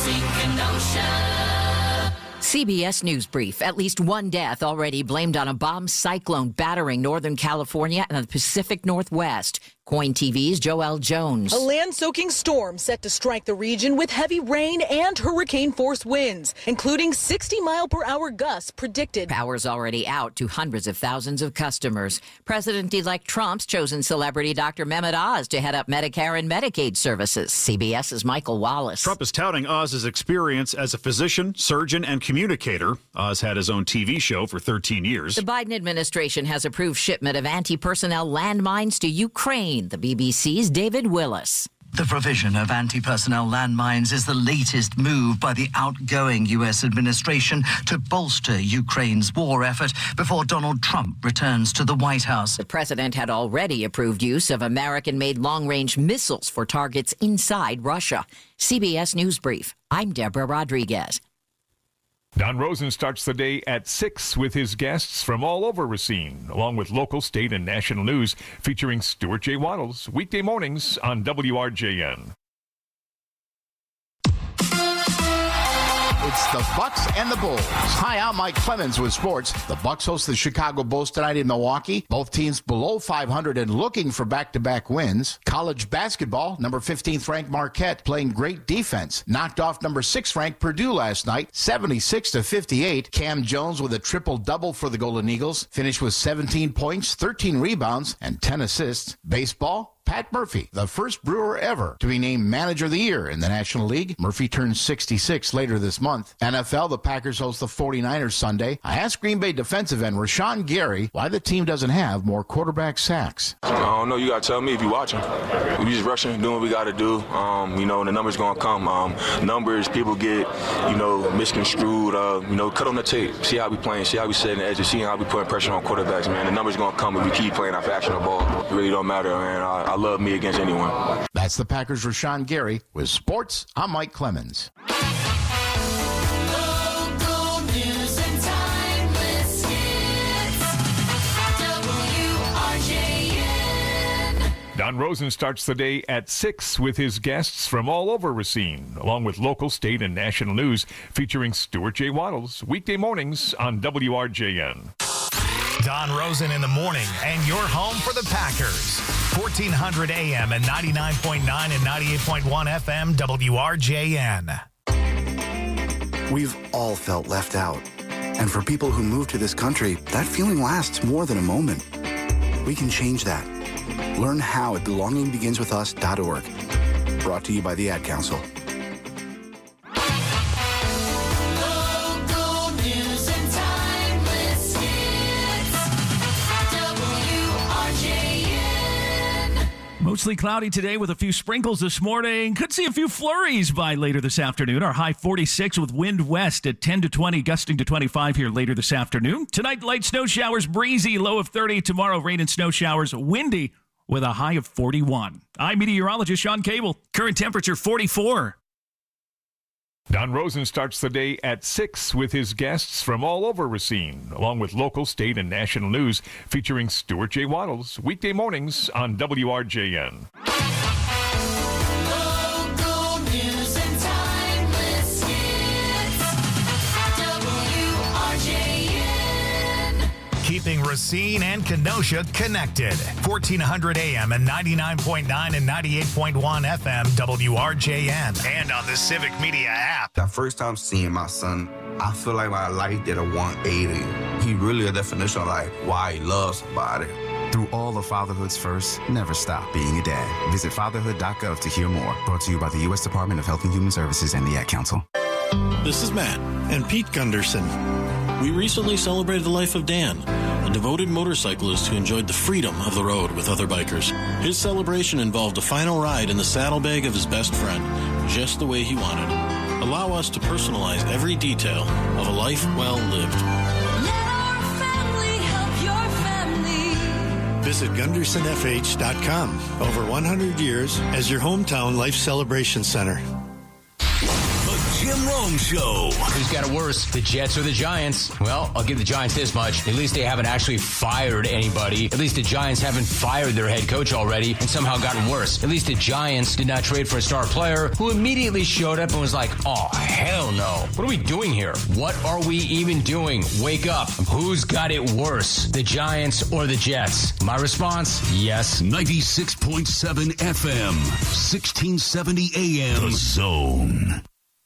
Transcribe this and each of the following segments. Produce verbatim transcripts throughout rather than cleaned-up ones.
Racing Kenosha. C B S News Brief. At least one death already blamed on a bomb cyclone battering Northern California and the Pacific Northwest. Coin T V's Joelle Jones. A land-soaking storm set to strike the region with heavy rain and hurricane-force winds, including sixty mile per hour gusts predicted. Power's already out to hundreds of thousands of customers. President-elect Trump's chosen celebrity Doctor Mehmet Oz to head up Medicare and Medicaid services. CBS's Michael Wallace. Trump is touting Oz's experience as a physician, surgeon, and communicator. Oz had his own T V show for thirteen years. The Biden administration has approved shipment of anti-personnel landmines to Ukraine. The B B C's David Willis. The provision of anti-personnel landmines is the latest move by the outgoing U S administration to bolster Ukraine's war effort before Donald Trump returns to the White House. The president had already approved use of American-made long-range missiles for targets inside Russia. C B S News Brief. I'm Deborah Rodriguez. Don Rosen starts the day at six with his guests from all over Racine, along with local, state, and national news featuring Stuart J. Waddles, weekday mornings on W R J N. It's the Bucks and the Bulls. Hi, I'm Mike Clemens with sports. The Bucks host the Chicago Bulls tonight in Milwaukee. Both teams below five hundred and looking for back-to-back wins. College basketball, number fifteenth ranked Marquette playing great defense. Knocked off number six ranked Purdue last night, seventy-six to fifty-eight. Cam Jones with a triple-double for the Golden Eagles. Finished with seventeen points, thirteen rebounds, and ten assists. Baseball, Pat Murphy, the first Brewer ever to be named Manager of the Year in the National League. Murphy turns sixty-six later this month. N F L, the Packers host the forty-niners Sunday. I asked Green Bay defensive end Rashawn Gary why the team doesn't have more quarterback sacks. I don't know. You got to tell me if you're watching. We just rushing, doing what we got to do. Um, you know, the numbers going to come. Um, numbers, people get, you know, misconstrued. Uh, you know, cut on the tape. See how we playing. See how we setting the edges. See how we putting pressure on quarterbacks, man. The numbers going to come if we keep playing our factional ball. It really don't matter, man. I, I love me against anyone. That's the Packers' Rashawn Gary. With sports, I'm Mike Clemens. Local news and timeless hits. W R J N. Don Rosen starts the day at six with his guests from all over Racine, along with local, state, and national news featuring Stuart J. Waddles, weekday mornings on W R J N. Don Rosen in the morning, and you're home for the Packers. fourteen hundred A M and ninety-nine point nine and ninety-eight point one F M W R J N. We've all felt left out. And for people who move to this country, that feeling lasts more than a moment. We can change that. Learn how at belonging begins with us dot org. Brought to you by the Ad Council. Local news and timeless hits. W R J N. Mostly cloudy today with a few sprinkles this morning. Could see a few flurries by later this afternoon. Our high forty-six with wind west at ten to twenty, gusting to twenty-five here later this afternoon. Tonight, light snow showers, breezy, low of thirty. Tomorrow, rain and snow showers, windy with a high of forty-one. I'm meteorologist Sean Cable. Current temperature forty-four. Don Rosen starts the day at six with his guests from all over Racine, along with local, state, and national news featuring Stuart J. Waddles, weekday mornings on W R J N. Local news and timeless hits. W R J N. Keeping Racine and Kenosha connected. fourteen hundred A M and ninety-nine point nine and ninety-eight point one F M W R J N. And on the Civic Media app. The first time seeing my son, I feel like my life did a one eighty. He really a definition of like why he loves somebody. Through all of fatherhood's first, never stop being a dad. Visit fatherhood dot gov to hear more. Brought to you by the U S Department of Health and Human Services and the Ad Council. This is Matt and Pete Gunderson. We recently celebrated the life of Dan, a devoted motorcyclist who enjoyed the freedom of the road with other bikers. His celebration involved a final ride in the saddlebag of his best friend, just the way he wanted. Allow us to personalize every detail of a life well lived. Let our family help your family. Visit Gunderson F H dot com. Over one hundred years as your hometown life celebration center. The Jim Rome Show. Who's got it worse, the Jets or the Giants? Well, I'll give the Giants this much. At least they haven't actually fired anybody. At least the Giants haven't fired their head coach already and somehow gotten worse. At least the Giants did not trade for a star player who immediately showed up and was like, oh, hell no. What are we doing here? What are we even doing? Wake up. Who's got it worse, the Giants or the Jets? My response, yes. ninety-six point seven F M, sixteen seventy A M. The Zone.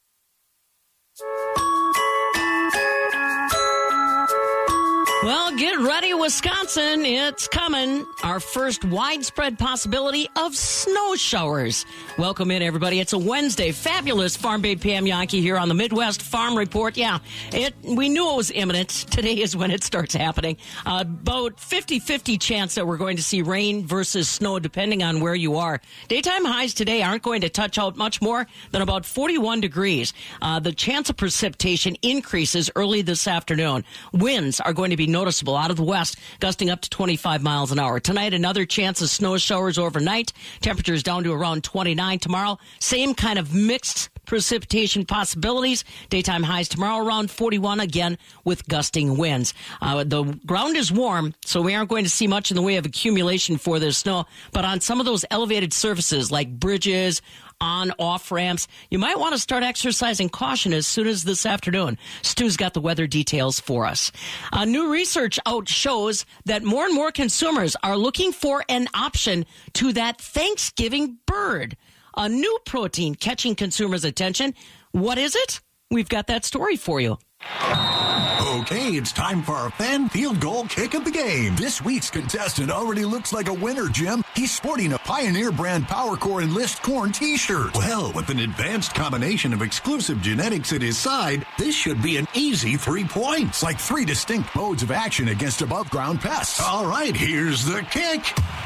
Well, get ready, Wisconsin. It's coming. Our first widespread possibility of snow showers. Welcome in, everybody. It's a Wednesday. Fabulous Farm Babe Pam Yankee here on the Midwest Farm Report. Yeah, it. we knew it was imminent. Today is when it starts happening. Uh, about fifty-fifty chance that we're going to see rain versus snow, depending on where you are. Daytime highs today aren't going to touch out much more than about forty-one degrees. Uh, the chance of precipitation increases early this afternoon. Winds are going to be noticeable out of the west, gusting up to twenty-five miles an hour. Tonight, another chance of snow showers overnight. Temperatures down to around twenty-nine. Tomorrow, same kind of mixed precipitation possibilities. Daytime highs tomorrow around forty-one, again with gusting winds. Uh, the ground is warm, so we aren't going to see much in the way of accumulation for this snow. But on some of those elevated surfaces like bridges, on off ramps, you might want to start exercising caution as soon as this afternoon. Stu's got the weather details for us. Uh, new research out shows that more and more consumers are looking for an option to that Thanksgiving bird. A new protein catching consumers' attention. What is it? We've got that story for you. Okay, it's time for our fan field goal kick of the game. This week's contestant already looks like a winner, Jim. He's sporting a Pioneer brand PowerCore Enlist Corn t-shirt. Well, with an advanced combination of exclusive genetics at his side, this should be an easy three points, like three distinct modes of action against above-ground pests. All right, here's the kick.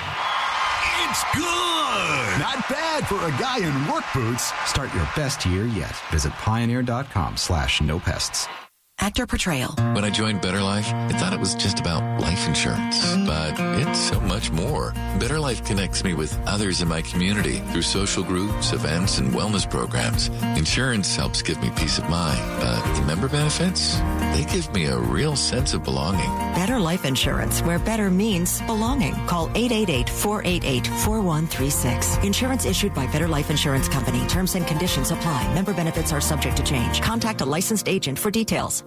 It's good! Not bad for a guy in work boots. Start your best year yet. Visit pioneer.com slash no pests. Actor portrayal. When I joined Better Life, I thought it was just about life insurance, but it's so much more. Better Life connects me with others in my community through social groups, events, and wellness programs. Insurance helps give me peace of mind, but the member benefits, they give me a real sense of belonging. Better Life Insurance, where better means belonging. Call eight eight eight, four eight eight, four one three six. Insurance issued by Better Life Insurance Company. Terms and conditions apply. Member benefits are subject to change. Contact a licensed agent for details.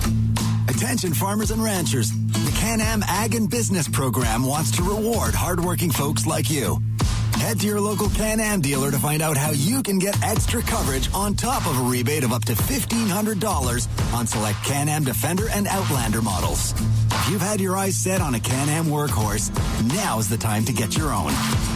Attention farmers and ranchers. The Can-Am Ag and Business Program wants to reward hardworking folks like you. Head to your local Can-Am dealer to find out how you can get extra coverage on top of a rebate of up to fifteen hundred dollars on select Can-Am Defender and Outlander models. If you've had your eyes set on a Can-Am workhorse, now's the time to get your own.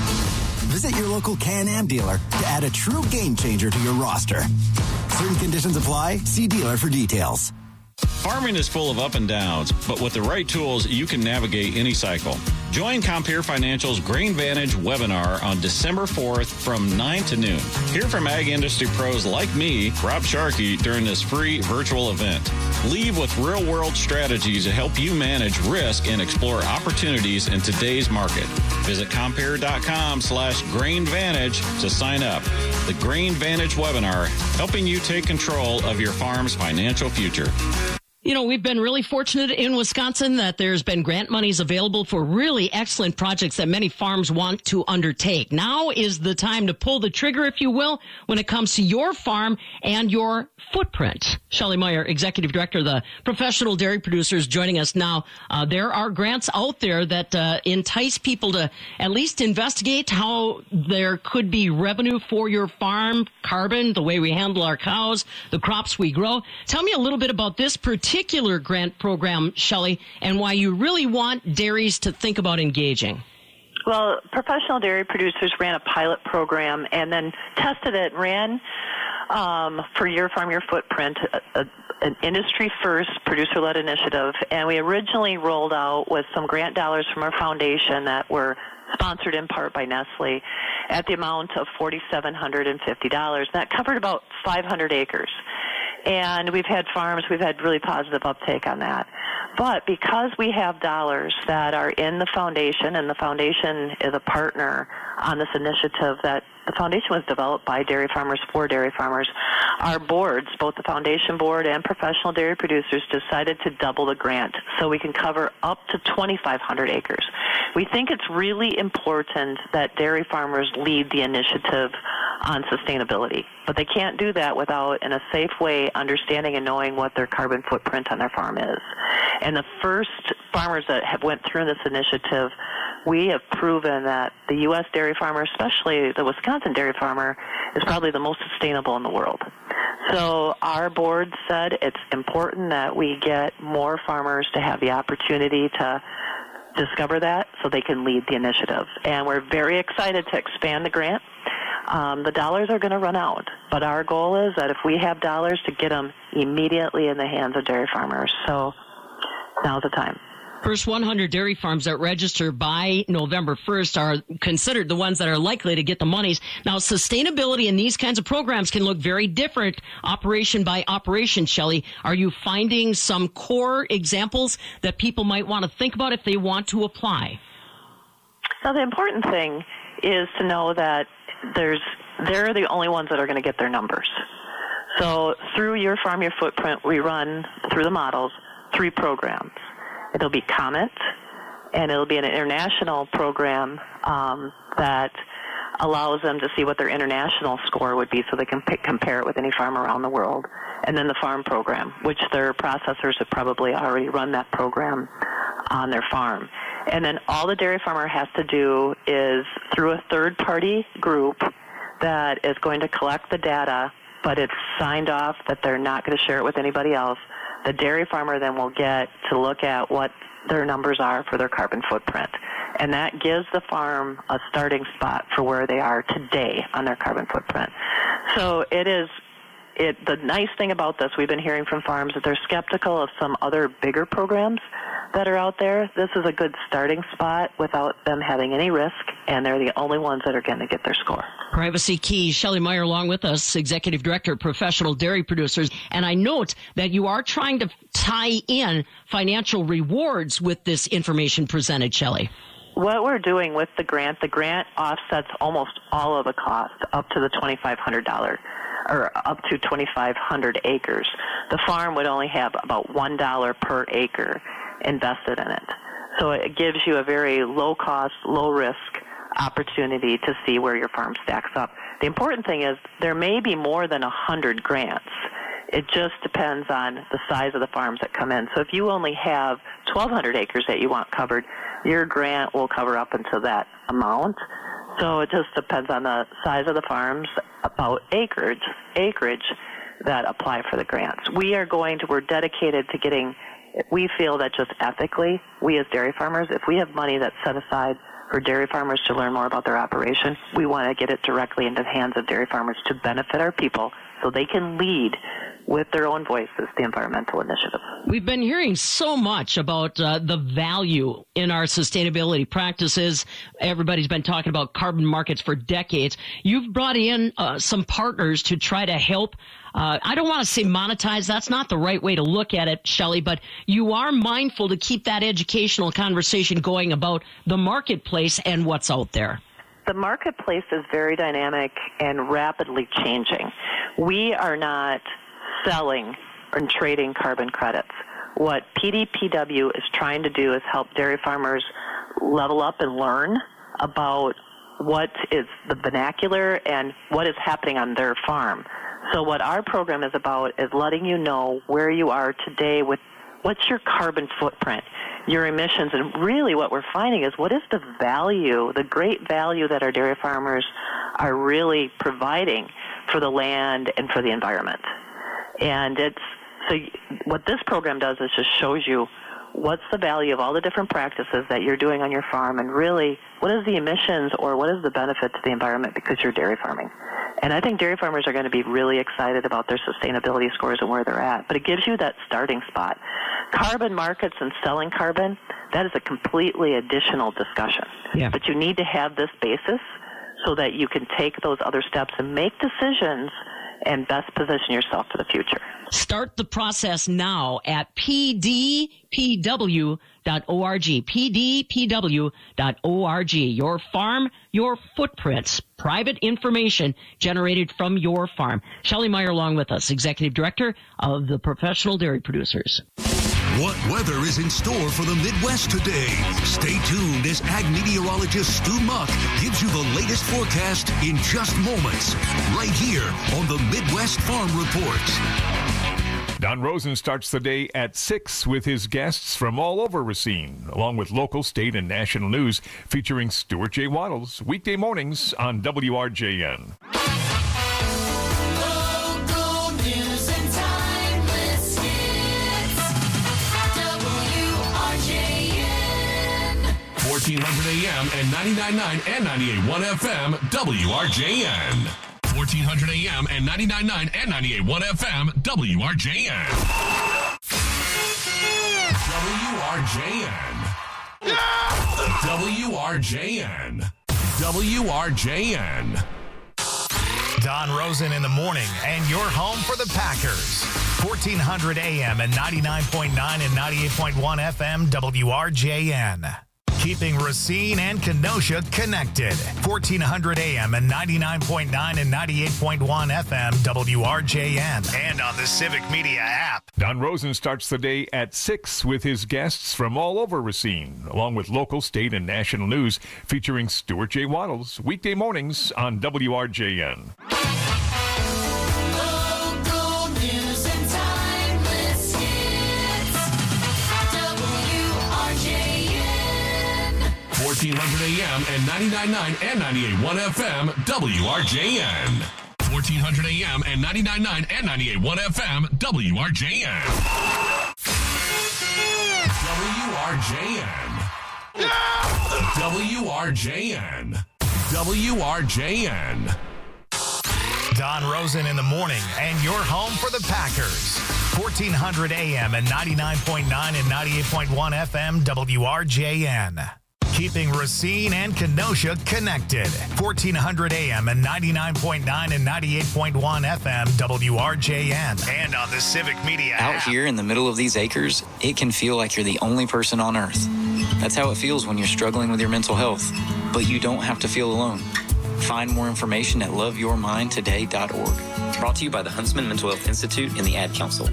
Visit your local Can-Am dealer to add a true game changer to your roster. Certain conditions apply. See dealer for details. Farming is full of up and downs, but with the right tools, you can navigate any cycle. Join Compeer Financial's Grain Vantage webinar on December fourth from nine to noon. Hear from ag industry pros like me, Rob Sharkey, during this free virtual event. Leave with real-world strategies to help you manage risk and explore opportunities in today's market. Visit Compeer.com slash Grain Vantage to sign up. The Grain Vantage webinar, helping you take control of your farm's financial future. You know, we've been really fortunate in Wisconsin that there's been grant monies available for really excellent projects that many farms want to undertake. Now is the time to pull the trigger, if you will, when it comes to your farm and your footprint. Shelley Meyer, Executive Director of the Professional Dairy Producers, joining us now. Uh, there are grants out there that uh, entice people to at least investigate how there could be revenue for your farm, carbon, the way we handle our cows, the crops we grow. Tell me a little bit about this particular particular grant program, Shelley, and why you really want dairies to think about engaging. Well, Professional Dairy Producers ran a pilot program and then tested it, ran um, for Your Farm, Your Footprint, a, a, an industry-first producer-led initiative, and we originally rolled out with some grant dollars from our foundation that were sponsored in part by Nestle at the amount of four thousand seven hundred fifty dollars. That covered about five hundred acres. And we've had farms, we've had really positive uptake on that. But because we have dollars that are in the foundation, and the foundation is a partner on this initiative that The foundation was developed by dairy farmers for dairy farmers. Our boards, both the foundation board and professional dairy producers, decided to double the grant so we can cover up to twenty-five hundred acres. We think it's really important that dairy farmers lead the initiative on sustainability, but they can't do that without, in a safe way, understanding and knowing what their carbon footprint on their farm is. And the first farmers that have went through this initiative, we have proven that the U S dairy farmer, especially the Wisconsin dairy farmer, is probably the most sustainable in the world. So our board said it's important that we get more farmers to have the opportunity to discover that so they can lead the initiative. And we're very excited to expand the grant. Um, the dollars are going to run out, but our goal is that if we have dollars, to get them immediately in the hands of dairy farmers. So now's the time. First one hundred dairy farms that register by November first are considered the ones that are likely to get the monies. Now, sustainability in these kinds of programs can look very different operation by operation, Shelley. Are you finding some core examples that people might want to think about if they want to apply? So the important thing is to know that there's they're the only ones that are going to get their numbers. So through Your Farm, Your Footprint, we run, through the models, three programs. It'll be COMET, and it'll be an international program um, that allows them to see what their international score would be so they can pick, compare it with any farm around the world. And then the farm program, which their processors have probably already run that program on their farm. And then all the dairy farmer has to do is, through a third-party group that is going to collect the data, but it's signed off that they're not going to share it with anybody else, the dairy farmer then will get to look at what their numbers are for their carbon footprint. And that gives the farm a starting spot for where they are today on their carbon footprint. So it is, it, the nice thing about this, we've been hearing from farms that they're skeptical of some other bigger programs that are out there. This is a good starting spot without them having any risk, and they're the only ones that are going to get their score. Privacy Key. Shelley Meyer along with us, Executive Director of Professional Dairy Producers. And I note that you are trying to tie in financial rewards with this information presented, Shelley. What we're doing with the grant, the grant offsets almost all of the cost up to the twenty-five hundred dollars or up to twenty-five hundred acres. The farm would only have about one dollar per acre invested in it. So it gives you a very low cost, low risk opportunity to see where your farm stacks up. The important thing is there may be more than one hundred grants. It just depends on the size of the farms that come in. So if you only have twelve hundred acres that you want covered, your grant will cover up until that amount. So it just depends on the size of the farms, about acreage, acreage that apply for the grants. We are going to, we're dedicated to getting, we feel that just ethically, we as dairy farmers, if we have money that's set aside for dairy farmers to learn more about their operation, we want to get it directly into the hands of dairy farmers to benefit our people so they can lead with their own voices the environmental initiative. We've been hearing so much about uh, the value in our sustainability practices. Everybody's been talking about carbon markets for decades. You've brought in uh, some partners to try to help. Uh, I don't want to say monetize. That's not the right way to look at it, Shelley, but you are mindful to keep that educational conversation going about the marketplace and what's out there. The marketplace is very dynamic and rapidly changing. We are not selling and trading carbon credits. What P D P W is trying to do is help dairy farmers level up and learn about what is the vernacular and what is happening on their farm. So what our program is about is letting you know where you are today with what's your carbon footprint, your emissions, and really what we're finding is what is the value, the great value that our dairy farmers are really providing for the land and for the environment. And it's, so what this program does is just shows you what's the value of all the different practices that you're doing on your farm and really what is the emissions or what is the benefit to the environment because you're dairy farming. And I think dairy farmers are going to be really excited about their sustainability scores and where they're at. But it gives you that starting spot. Carbon markets and selling carbon, that is a completely additional discussion. Yeah. But you need to have this basis so that you can take those other steps and make decisions and best position yourself for the future. Start the process now at p d p w dot org. p d p w dot org. Your farm, your footprints. Private information generated from your farm. Shelley Meyer along with us, Executive Director of the Professional Dairy Producers. What weather is in store for the Midwest today? Stay tuned as ag meteorologist Stu Muck gives you the latest forecast in just moments, right here on the Midwest Farm Report. Don Rosen starts the day at six with his guests from all over Racine, along with local, state, and national news featuring Stuart J. Waddles, weekday mornings on W R J N. Local news and timeless hits. W R J N. fourteen hundred A M and ninety-nine point nine and ninety-eight point one F M, W R J N. fourteen hundred A M and ninety-nine point nine and ninety-eight point one F M, W R J N. W R J N. W R J N. W R J N. Don Rosen in the morning, and you're home for the Packers. fourteen hundred A M and ninety-nine point nine and ninety-eight point one F M, W R J N. Keeping Racine and Kenosha connected. fourteen hundred A M and ninety-nine point nine and ninety-eight point one F M, W R J N. And on the Civic Media app. Don Rosen starts the day at six with his guests from all over Racine, along with local, state, and national news featuring Stuart J. Waddles, weekday mornings on W R J N. Local news and timeless hits. W R J N. fourteen hundred A M and ninety-nine point nine and ninety-eight point one F M, W R J N. fourteen hundred A M and ninety-nine point nine and ninety-eight point one F M, W R J N. W R J N. W R J N. W R J N. Don Rosen in the morning, and you're home for the Packers. fourteen hundred A M and ninety-nine point nine and ninety-eight point one F M, W R J N. Keeping Racine and Kenosha connected. fourteen hundred A M and ninety-nine point nine and ninety-eight point one F M, W R J N. And on the Civic Media Out app. here in the middle of these acres, it can feel like you're the only person on earth. That's how it feels when you're struggling with your mental health. But you don't have to feel alone. Find more information at love your mind today dot org. Brought to you by the Huntsman Mental Health Institute and the Ad Council.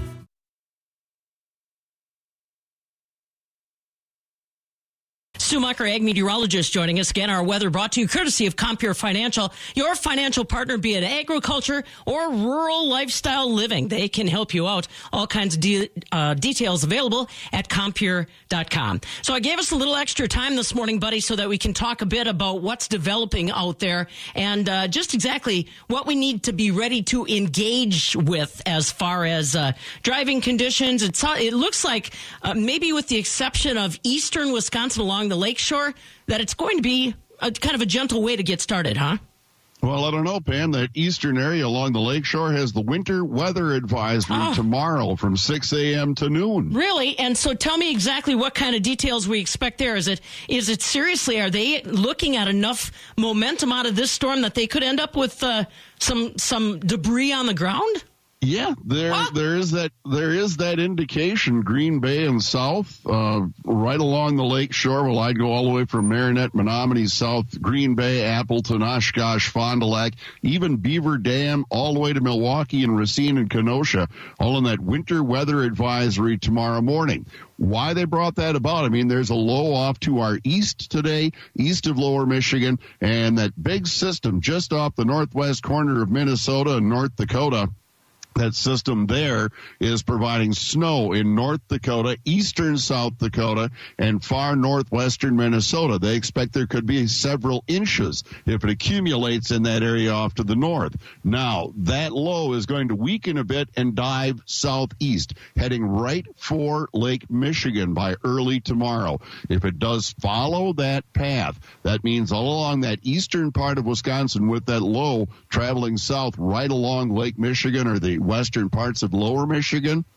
Stu Mucker, ag meteorologist, joining us again. Our weather brought to you courtesy of Compeer Financial, your financial partner, be it agriculture or rural lifestyle living. They can help you out. All kinds of de- uh, details available at compeer dot com. So I gave us a little extra time this morning, buddy, so that we can talk a bit about what's developing out there and uh, just exactly what we need to be ready to engage with as far as uh, driving conditions. It's, it looks like uh, maybe with the exception of eastern Wisconsin along the lakeshore, that it's going to be a kind of a gentle way to get started, huh? Well, I don't know, Pam. That eastern area along the lakeshore has the winter weather advisory Oh. tomorrow from six A M to noon. Really? And so tell me exactly what kind of details we expect there. Is it is it seriously, are they looking at enough momentum out of this storm that they could end up with uh, some some debris on the ground? Yeah, there there is that there is that indication. Green Bay and south, uh, right along the lake shore. Well, I'd go all the way from Marinette, Menominee, south, Green Bay, Appleton, Oshkosh, Fond du Lac, even Beaver Dam, all the way to Milwaukee and Racine and Kenosha, all in that winter weather advisory tomorrow morning. Why they brought that about? I mean, there's a low off to our east today, east of Lower Michigan, and that big system just off the northwest corner of Minnesota and North Dakota. That system there is providing snow in North Dakota, eastern South Dakota, and far northwestern Minnesota. They expect there could be several inches if it accumulates in that area off to the north. Now, that low is going to weaken a bit and dive southeast, heading right for Lake Michigan by early tomorrow. If it does follow that path, that means all along that eastern part of Wisconsin with that low traveling south right along Lake Michigan or the western parts of Lower Michigan,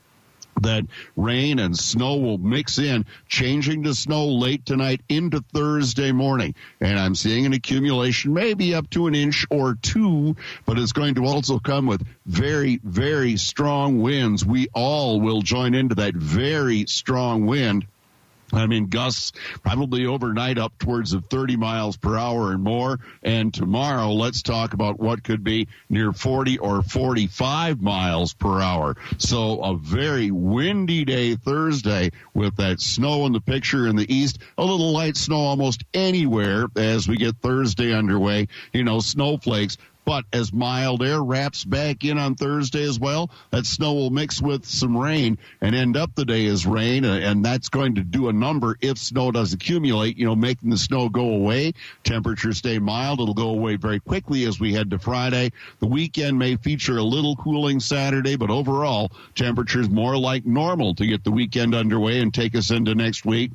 that rain and snow will mix in, changing to snow late tonight into Thursday morning. And I'm seeing an accumulation maybe up to an inch or two, but it's going to also come with very, very strong winds. We all will join into that very strong wind. I mean, gusts probably overnight up towards the thirty miles per hour and more. And tomorrow, let's talk about what could be near forty or forty-five miles per hour. So a very windy day Thursday with that snow in the picture in the east. A little light snow almost anywhere as we get Thursday underway. You know, snowflakes. But as mild air wraps back in on Thursday as well, that snow will mix with some rain and end up the day as rain, and that's going to do a number if snow does accumulate, you know, making the snow go away. Temperatures stay mild. It'll go away very quickly as we head to Friday. The weekend may feature a little cooling Saturday, but overall, temperatures more like normal to get the weekend underway and take us into next week.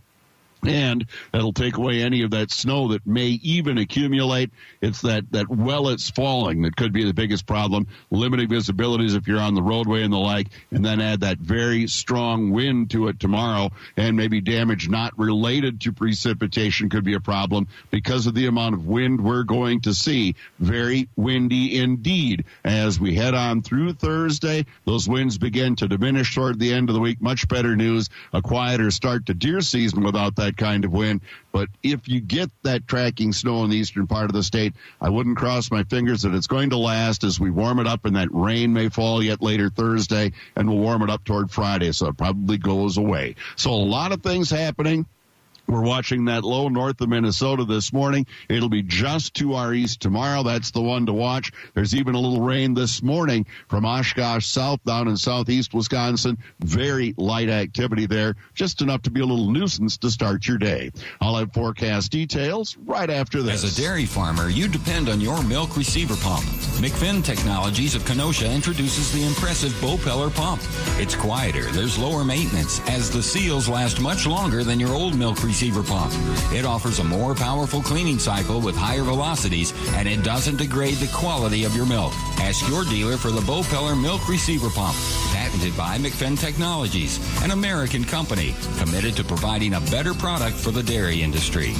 And that'll take away any of that snow that may even accumulate. It's that, that while it's falling that could be the biggest problem. Limited visibilities if you're on the roadway and the like, and then add that very strong wind to it tomorrow, and maybe damage not related to precipitation could be a problem because of the amount of wind we're going to see. Very windy indeed. As we head on through Thursday, those winds begin to diminish toward the end of the week. Much better news, a quieter start to deer season without that kind of wind. But if you get that tracking snow in the eastern part of the state, I wouldn't cross my fingers that it's going to last as we warm it up, and that rain may fall yet later Thursday, and we'll warm it up toward Friday, so it probably goes away. So a lot of things happening. We're watching that low north of Minnesota this morning. It'll be just to our east tomorrow. That's the one to watch. There's even a little rain this morning from Oshkosh south down in southeast Wisconsin. Very light activity there, just enough to be a little nuisance to start your day. I'll have forecast details right after this. As a dairy farmer, you depend on your milk receiver pump. McFinn Technologies of Kenosha introduces the impressive Bopeller pump. It's quieter, there's lower maintenance, as the seals last much longer than your old milk receiver receiver pump. It offers a more powerful cleaning cycle with higher velocities, and it doesn't degrade the quality of your milk. Ask your dealer for the Bopeller milk receiver pump, patented by McFinn Technologies, an American company committed to providing a better product for the dairy industry.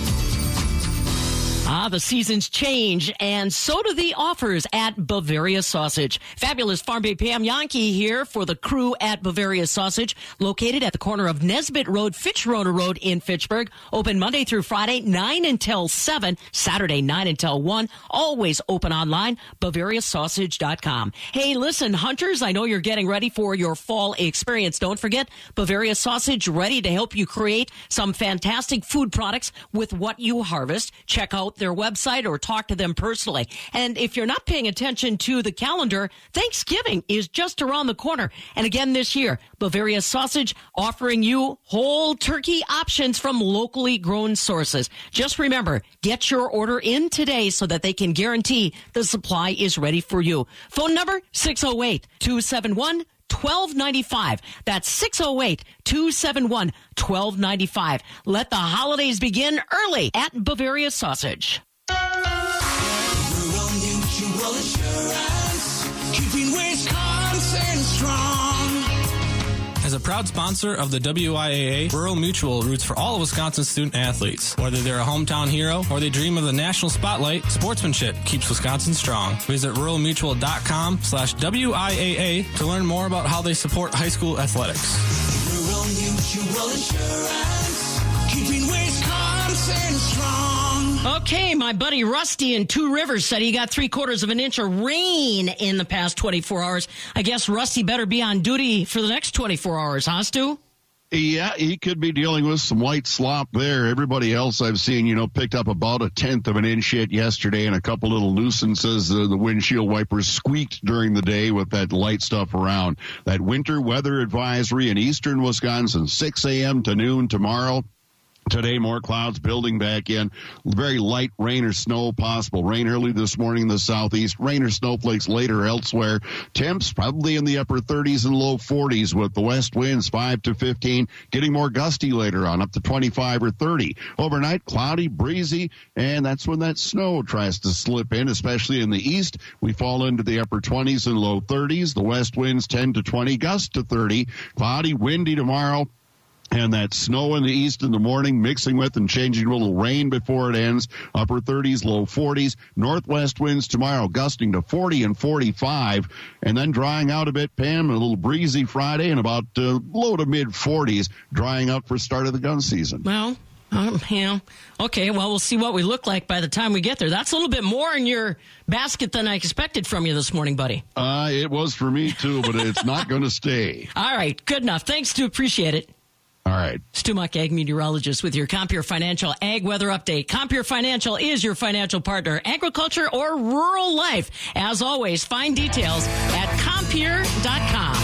Ah, the seasons change, and so do the offers at Bavaria Sausage. Fabulous Farm Bay Pam Yankee here for the crew at Bavaria Sausage, located at the corner of Nesbitt Road, Fitchrona Road in Fitchburg. Open Monday through Friday, nine until seven, Saturday, nine until one. Always open online, Bavaria Sausage dot com. Hey, listen, hunters, I know you're getting ready for your fall experience. Don't forget, Bavaria Sausage, ready to help you create some fantastic food products with what you harvest. Check out their website or talk to them personally. And if you're not paying attention to the calendar, Thanksgiving is just around the corner. And again this year, Bavaria Sausage offering you whole turkey options from locally grown sources. Just remember, get your order in today so that they can guarantee the supply is ready for you. Phone number six oh eight, two seven one, twelve ninety-five. That's six oh eight, two seven one, twelve ninety-five. Let the holidays begin early at Bavaria Sausage. Rural Mutual Insurance, keeping Wisconsin strong. As a proud sponsor of the W I A A, Rural Mutual roots for all of Wisconsin's student athletes. Whether they're a hometown hero or they dream of the national spotlight, sportsmanship keeps Wisconsin strong. Visit rural mutual dot com slash W I A A to learn more about how they support high school athletics. Rural Mutual Insurance, keeping Wisconsin strong. Okay, my buddy Rusty in Two Rivers said he got three quarters of an inch of rain in the past twenty-four hours. I guess Rusty better be on duty for the next twenty-four hours, huh, Stu? Yeah, he could be dealing with some light slop there. Everybody else I've seen, you know, picked up about a tenth of an inch yet yesterday, and a couple little nuisances. Uh, the windshield wipers squeaked during the day with that light stuff around. That winter weather advisory in eastern Wisconsin, six a.m. to noon tomorrow. Today, more clouds building back in. Very light rain or snow possible. Rain early this morning in the southeast. Rain or snowflakes later elsewhere. Temps probably in the upper thirties and low forties with the west winds five to fifteen. Getting more gusty later on, up to twenty-five or thirty. Overnight, cloudy, breezy, and that's when that snow tries to slip in, especially in the east. We fall into the upper twenties and low thirties. The west winds ten to twenty, gusts to thirty. Cloudy, windy tomorrow. And that snow in the east in the morning mixing with and changing a little rain before it ends. Upper thirties, low forties. Northwest winds tomorrow gusting to forty and forty-five. And then drying out a bit, Pam. A little breezy Friday and about uh, low to mid forties. Drying out for start of the gun season. Well, um, yeah. Okay, well, we'll see what we look like by the time we get there. That's a little bit more in your basket than I expected from you this morning, buddy. Uh, it was for me, too, but it's not going to stay. All right, good enough. Thanks, Stu. Appreciate it. All right. Stu Muck, Ag Meteorologist with your Compeer Financial Ag Weather Update. Compeer Financial is your financial partner, agriculture or rural life. As always, find details at compeer dot com.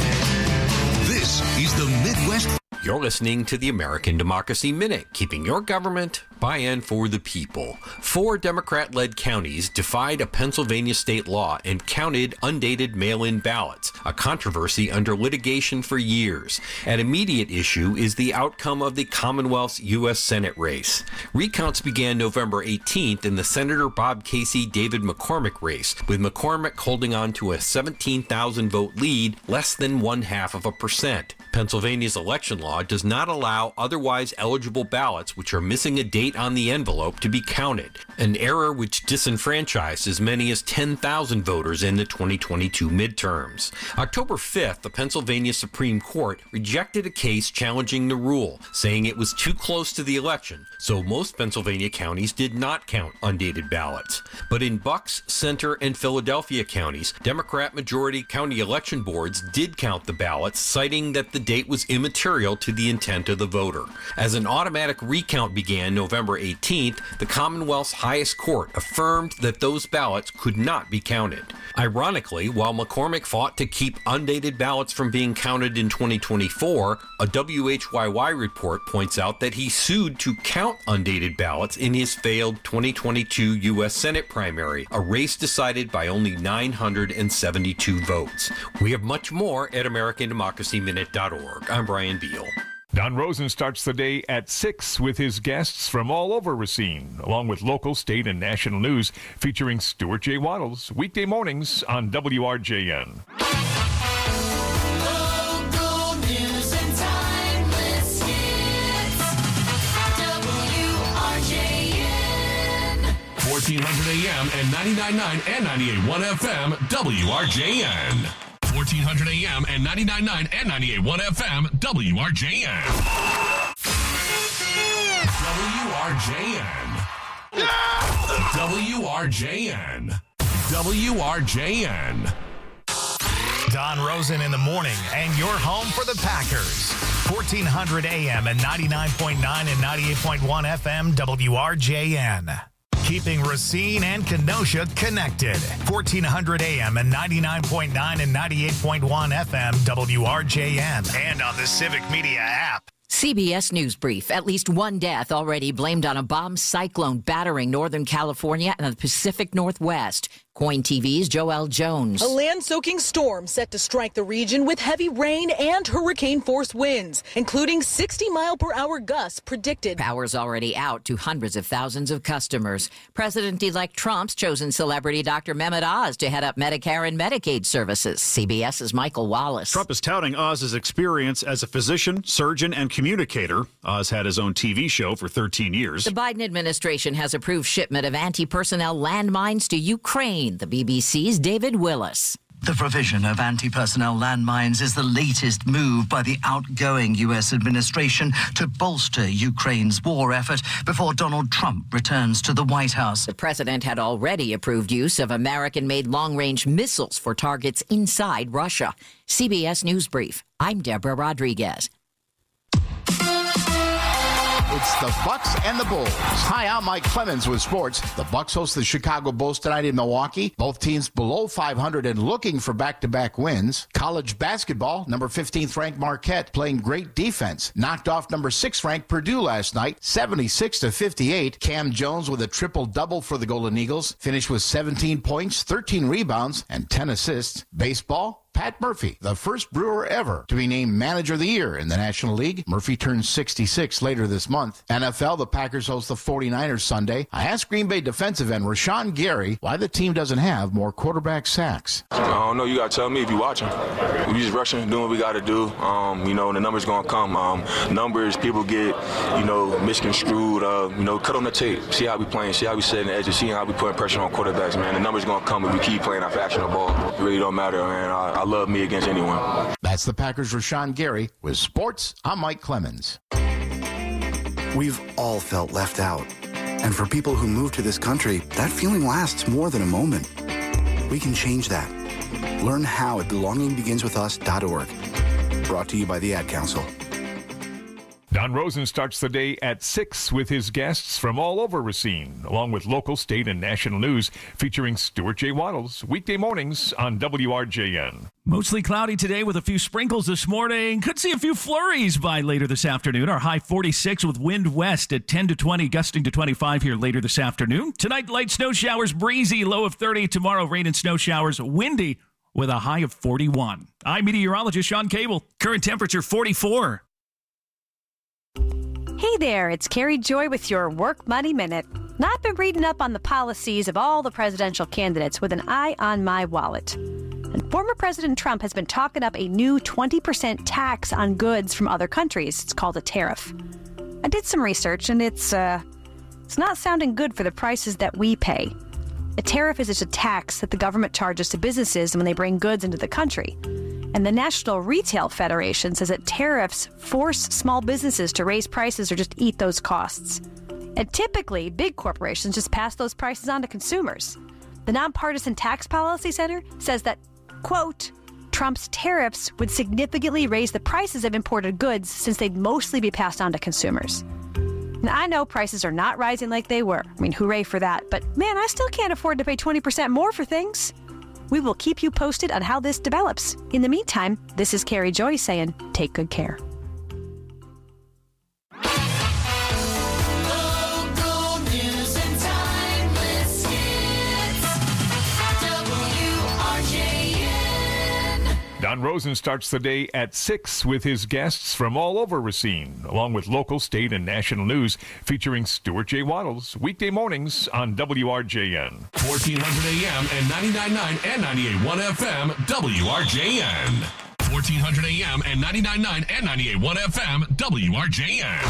This is the Midwest. You're listening to the American Democracy Minute, keeping your government by and for the people. Four Democrat-led counties defied a Pennsylvania state law and counted undated mail-in ballots, a controversy under litigation for years. An immediate issue is the outcome of the Commonwealth's U S Senate race. Recounts began November eighteenth in the Senator Bob Casey-David McCormick race, with McCormick holding on to a seventeen thousand vote lead, less than one half of a percent. Pennsylvania's election law does not allow otherwise eligible ballots which are missing a date on the envelope to be counted, an error which disenfranchised as many as ten thousand voters in the twenty twenty-two midterms. October fifth, the Pennsylvania Supreme Court rejected a case challenging the rule, saying it was too close to the election, so most Pennsylvania counties did not count undated ballots. But in Bucks, Center, and Philadelphia counties, Democrat-majority county election boards did count the ballots, citing that the date was immaterial to the intent of the voter. As an automatic recount began November eighteenth, the Commonwealth's highest court affirmed that those ballots could not be counted. Ironically, while McCormick fought to keep undated ballots from being counted in twenty twenty-four, a W H Y Y report points out that he sued to count undated ballots in his failed twenty twenty-two U S Senate primary, a race decided by only nine hundred seventy-two votes. We have much more at American Democracy Minute dot org. I'm Brian Beal. Don Rosen starts the day at six with his guests from all over Racine, along with local, state, and national news featuring Stuart J. Waddles, weekday mornings on W R J N. Local news and timeless hits. W R J N. fourteen hundred A M and ninety-nine point nine and ninety-eight point one F M, W R J N. fourteen hundred A M and ninety-nine point nine and ninety-eight point one F M, W R J N. W R J N. Yeah! W R J N. W R J N. Don Rosen in the morning, and you're home for the Packers. fourteen hundred A M and ninety-nine point nine and ninety-eight point one F M, W R J N. Keeping Racine and Kenosha connected. fourteen hundred A M and ninety-nine point nine and ninety-eight point one F M, W R J N. And on the Civic Media app. C B S News Brief. At least one death already blamed on a bomb cyclone battering Northern California and the Pacific Northwest. Coin T V's Joelle Jones. A land-soaking storm set to strike the region with heavy rain and hurricane-force winds, including sixty mile per hour gusts predicted. Power's already out to hundreds of thousands of customers. President-elect Trump's chosen celebrity Doctor Mehmet Oz to head up Medicare and Medicaid services. CBS's Michael Wallace. Trump is touting Oz's experience as a physician, surgeon, and communicator. Oz had his own T V show for thirteen years. The Biden administration has approved shipment of anti-personnel landmines to Ukraine. The B B C's David Willis. The provision of anti-personnel landmines is the latest move by the outgoing U S administration to bolster Ukraine's war effort before Donald Trump returns to the White House. The president had already approved use of American-made long-range missiles for targets inside Russia. C B S News Brief. I'm Deborah Rodriguez. It's the Bucks and the Bulls. Hi, I'm Mike Clemens with sports. The Bucks host the Chicago Bulls tonight in Milwaukee. Both teams below five hundred and looking for back-to-back wins. College basketball, number fifteenth ranked Marquette playing great defense. Knocked off number six ranked Purdue last night, seventy-six to fifty-eight. Cam Jones with a triple-double for the Golden Eagles. Finished with seventeen points, thirteen rebounds, and ten assists. Baseball, Pat Murphy, the first Brewer ever to be named Manager of the Year in the National League. Murphy turns sixty-six later this month. N F L, the Packers host the forty-niners Sunday. I asked Green Bay defensive end Rashawn Gary why the team doesn't have more quarterback sacks. I don't know. You got to tell me if you're watching. We just rushing, doing what we got to do. Um, you know, the numbers going to come. Um, numbers, people get, you know, misconstrued. Uh, you know, cut on the tape. See how we playing. See how we setting the edges. See how we putting pressure on quarterbacks, man. The numbers going to come if we keep playing our factional ball. It really don't matter, man. I, I love me against anyone. That's the Packers' Rashawn Gary. With sports, I'm Mike Clemens. We've all felt left out. And for people who move to this country, that feeling lasts more than a moment. We can change that. Learn how at belonging begins with us dot org. Brought to you by the Ad Council. Don Rosen starts the day at six with his guests from all over Racine, along with local, state, and national news, featuring Stuart J. Waddles, weekday mornings on W R J N. Mostly cloudy today with a few sprinkles this morning. Could see a few flurries by later this afternoon. Our high forty-six with wind west at ten to twenty, gusting to twenty-five here later this afternoon. Tonight, light snow showers, breezy, low of thirty. Tomorrow, rain and snow showers, windy with a high of forty-one. I'm meteorologist Sean Cable. Current temperature forty-four. Hey there, it's Carrie Joy with your Work Money Minute. Now, I've been reading up on the policies of all the presidential candidates with an eye on my wallet. And former President Trump has been talking up a new twenty percent tax on goods from other countries. It's called a tariff. I did some research, and it's, uh, it's not sounding good for the prices that we pay. A tariff is just a tax that the government charges to businesses when they bring goods into the country. And the National Retail Federation says that tariffs force small businesses to raise prices or just eat those costs. And typically, big corporations just pass those prices on to consumers. The Nonpartisan Tax Policy Center says that, quote, Trump's tariffs would significantly raise the prices of imported goods since they'd mostly be passed on to consumers. Now, I know prices are not rising like they were. I mean, hooray for that. But man, I still can't afford to pay twenty percent more for things. We will keep you posted on how this develops. In the meantime, this is Carrie Joy saying, take good care. Local news and timeless hits. W R J N. Don Rosen starts the day at six with his guests from all over Racine, along with local, state, and national news, featuring Stuart J. Waddles, weekday mornings on W R J N. fourteen hundred A M and ninety-nine point nine and ninety-eight point one F M, W R J N. fourteen hundred A M and ninety-nine point nine and ninety-eight point one F M, W R J N.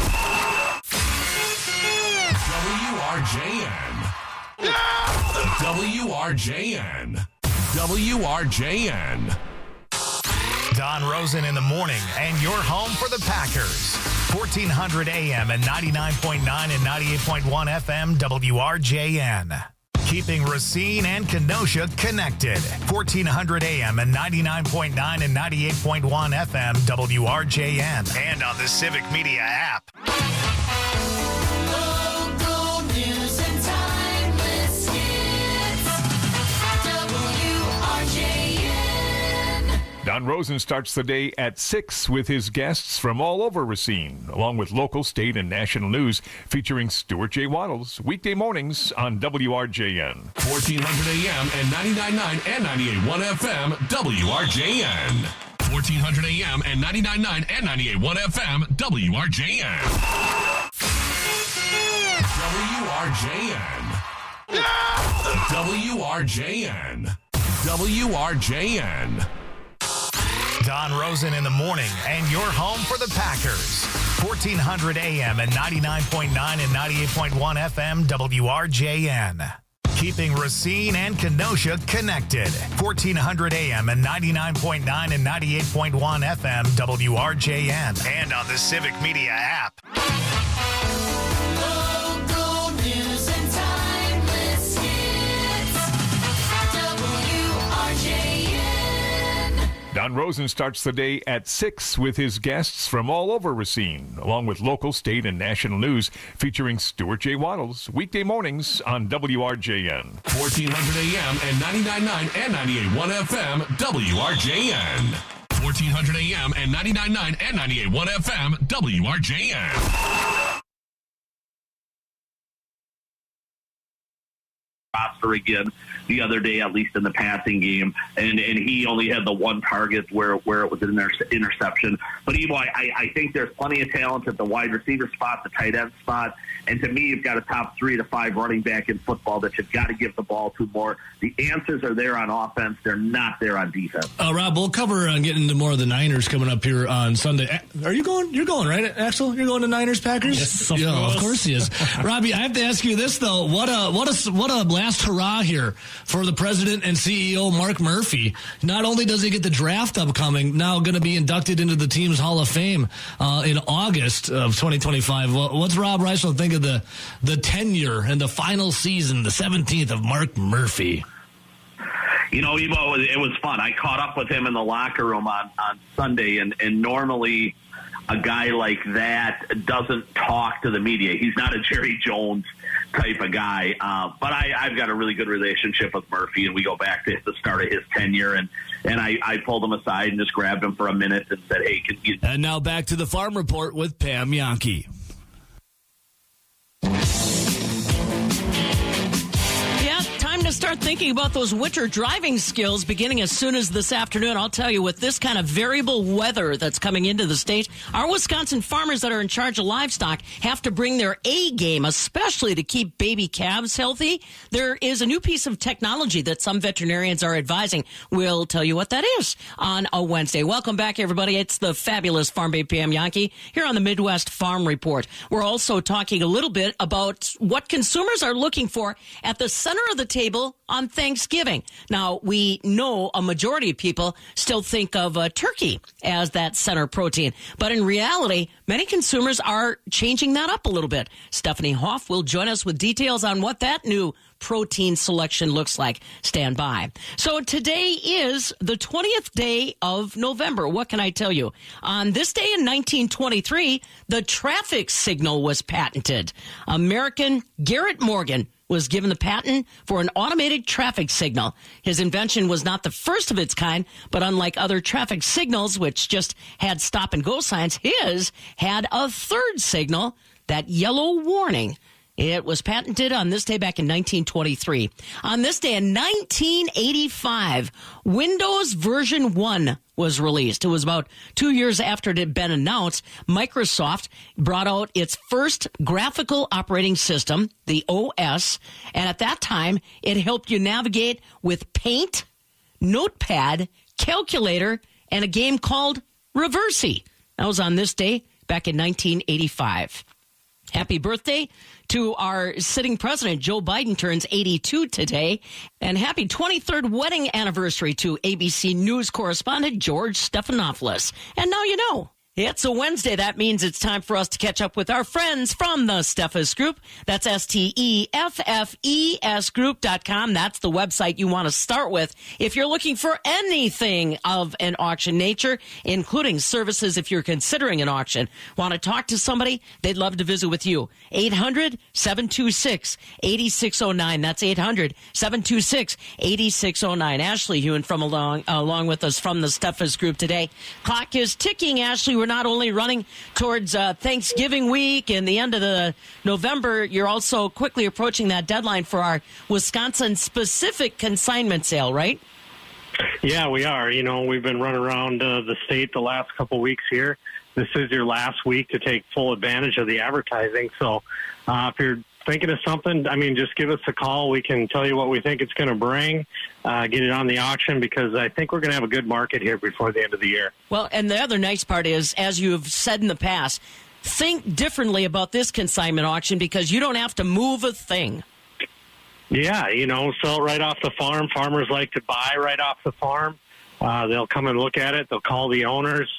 W R J N. W R J N. W R J N. Don Rosen in the morning, and you're home for the Packers. fourteen hundred A M and ninety-nine point nine and ninety-eight point one F M, W R J N. Keeping Racine and Kenosha connected. fourteen hundred A M and ninety-nine point nine and ninety-eight point one F M, W R J N. And on the Civic Media app. Local news and timeless hits. W R J N. Don Rosen starts the day at six with his guests from all over Racine, along with local, state, and national news, featuring Stuart J. Waddles, weekday mornings on W R J N. fourteen hundred A M and ninety-nine point nine and ninety-eight point one F M, W R J N. fourteen hundred A M and ninety-nine point nine and ninety-eight point one F M, W R J N. W R J N. W R J N. W R J N. Don Rosen in the morning, and you're home for the Packers. fourteen hundred A M and ninety-nine point nine and ninety-eight point one F M, W R J N. Keeping Racine and Kenosha connected. fourteen hundred A M and ninety-nine point nine and ninety-eight point one F M, W R J N. And on the Civic Media app. Local news and timeless hits. W R J N. Don Rosen starts the day at six with his guests from all over Racine, along with local, state, and national news featuring Stuart J. Waddles, weekday mornings on W R J N. fourteen hundred A M and ninety-nine point nine and ninety-eight point one F M, W R J N. fourteen hundred A M and ninety-nine point nine and ninety-eight point one F M, W R J N. Roster again the other day, at least in the passing game, and and he only had the one target where where it was an inter- interception. But Evo, I, I think there's plenty of talent at the wide receiver spot, the tight end spot, and to me, you've got a top three to five running back in football that you've got to give the ball to more. The answers are there on offense; they're not there on defense. Uh, Rob, we'll cover on getting into more of the Niners coming up here on Sunday. Are you going? You're going, right, Axel? You're going to Niners Packers? Yes, of yeah, course. Of course he is. Robbie, I have to ask you this though: what a what a what a last hurrah here for the president and C E O Mark Murphy. Not only does he get the draft upcoming, now going to be inducted into the team's Hall of Fame uh, in August of twenty twenty-five. What's Rob Reisel think of the the tenure and the final season, the seventeenth of Mark Murphy? You know, Evo, it was, it was fun. I caught up with him in the locker room on, on Sunday, and, and normally a guy like that doesn't talk to the media. He's not a Jerry Jones type of guy. Uh, but I, I've got a really good relationship with Murphy, and we go back to the start of his tenure. And, and I, I pulled him aside and just grabbed him for a minute and said, hey, can you... And now back to the Farm Report with Pam Yankee. To start thinking about those winter driving skills beginning as soon as this afternoon. I'll tell you, with this kind of variable weather that's coming into the state, our Wisconsin farmers that are in charge of livestock have to bring their A game, especially to keep baby calves healthy. There is a new piece of technology that some veterinarians are advising. We'll tell you what that is on a Wednesday. Welcome back, everybody. It's the fabulous Farm Babe Pam Yankee here on the Midwest Farm Report. We're also talking a little bit about what consumers are looking for at the center of the table on Thanksgiving. Now, we know a majority of people still think of uh, turkey as that center protein, but in reality, many consumers are changing that up a little bit. Stephanie Hoff will join us with details on what that new protein selection looks like. Stand by. So today is the twentieth day of November. What can I tell you? On this day in nineteen twenty-three, the traffic signal was patented. American Garrett Morgan was given the patent for an automated traffic signal. His invention was not the first of its kind, but unlike other traffic signals, which just had stop and go signs, his had a third signal, that yellow warning. It was patented on this day back in nineteen twenty-three. On this day in nineteen eighty-five, Windows version one was released. It was about two years after it had been announced. Microsoft brought out its first graphical operating system, the O S, and at that time, it helped you navigate with Paint, Notepad, Calculator, and a game called Reversi. That was on this day back in nineteen eighty-five. Happy birthday to our sitting president. Joe Biden turns eighty-two today. And happy twenty-third wedding anniversary to A B C News correspondent George Stephanopoulos. And now you know. It's a Wednesday. That means it's time for us to catch up with our friends from the Steffes Group. That's S T E F F E S group dot com. That's the website you want to start with if you're looking for anything of an auction nature, including services if you're considering an auction. Want to talk to somebody? They'd love to visit with you. eight hundred, seven two six, eight six zero nine. That's eight hundred, seven two six, eight six zero nine. Ashley Hewen from along, along with us from the Steffes Group today. Clock is ticking, Ashley. We're not only running towards uh, Thanksgiving week and the end of the November, you're also quickly approaching that deadline for our Wisconsin-specific consignment sale, right? Yeah, we are. You know, we've been running around uh, the state the last couple weeks here. This is your last week to take full advantage of the advertising. So uh, if you're thinking of something, I mean, just give us a call. We can tell you what we think it's going to bring, uh, get it on the auction, because I think we're going to have a good market here before the end of the year. Well, and the other nice part is, as you've said in the past, think differently about this consignment auction because you don't have to move a thing. Yeah, you know, sell it right off the farm. Farmers like to buy right off the farm. Uh, they'll come and look at it. They'll call the owners.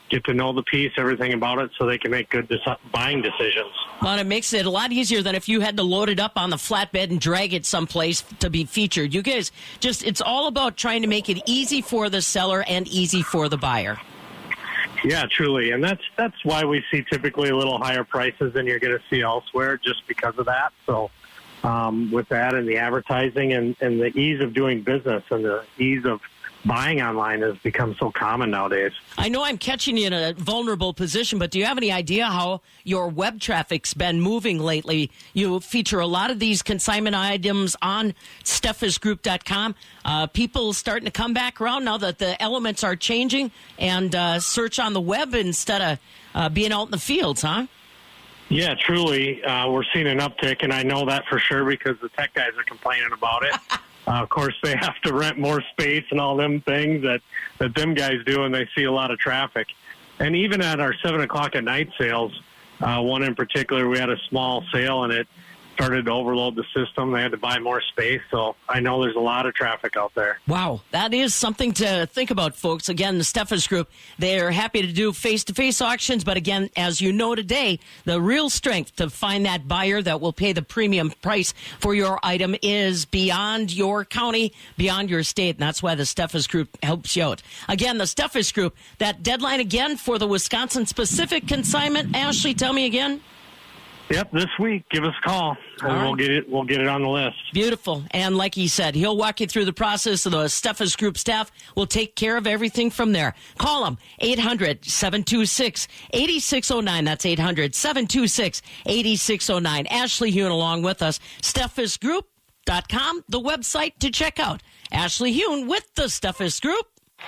get to know the piece, everything about it, so they can make good deci- buying decisions. Well, and it makes it a lot easier than if you had to load it up on the flatbed and drag it someplace to be featured. You guys just, it's all about trying to make it easy for the seller and easy for the buyer. Yeah, truly. And that's that's why we see typically a little higher prices than you're going to see elsewhere, just because of that. So um, with that and the advertising and, and the ease of doing business and the ease of buying online has become so common nowadays. I know I'm catching you in a vulnerable position, but do you have any idea how your web traffic's been moving lately? You feature a lot of these consignment items on steffes group dot com. Uh, people starting to come back around now that the elements are changing and uh, search on the web instead of uh, being out in the fields, huh? Yeah, truly. Uh, we're seeing an uptick, and I know that for sure because the tech guys are complaining about it. Uh, of course, they have to rent more space and all them things that, that them guys do, and they see a lot of traffic. And even at our seven o'clock at night sales, uh, one in particular, we had a small sale, and it started to overload the system. They had to buy more space, so I know there's a lot of traffic out there. Wow, that is something to think about, folks. Again, the Steffes Group, they're happy to do face-to-face auctions, but again, as you know today, the real strength to find that buyer that will pay the premium price for your item is beyond your county, beyond your state, and that's why the Steffes Group helps you out. Again, the Steffes Group, that deadline again for the Wisconsin-specific consignment. Ashley, tell me again. Yep, this week, give us a call, and All we'll right. get it. We'll get it on the list. Beautiful. And like he said, he'll walk you through the process. The Steffes Group staff will take care of everything from there. Call them, eight hundred, seven two six, eight six zero nine. That's eight hundred, seven two six, eight six zero nine. Ashley Hune along with us. steffes group dot com, the website to check out. Ashley Hune with the Steffes Group.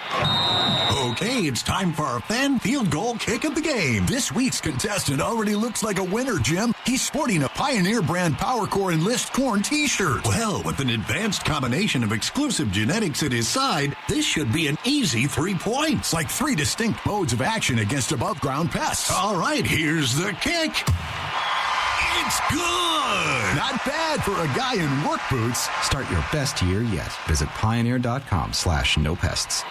Okay, it's time for our fan field goal kick of the game. This week's contestant already looks like a winner, Jim. He's sporting a Pioneer brand PowerCore Enlist Corn t-shirt. Well, with an advanced combination of exclusive genetics at his side, this should be an easy three points, like three distinct modes of action against above-ground pests. All right, here's the kick. It's good! Not bad for a guy in work boots. Start your best year yet. Visit pioneer.com slash no pests.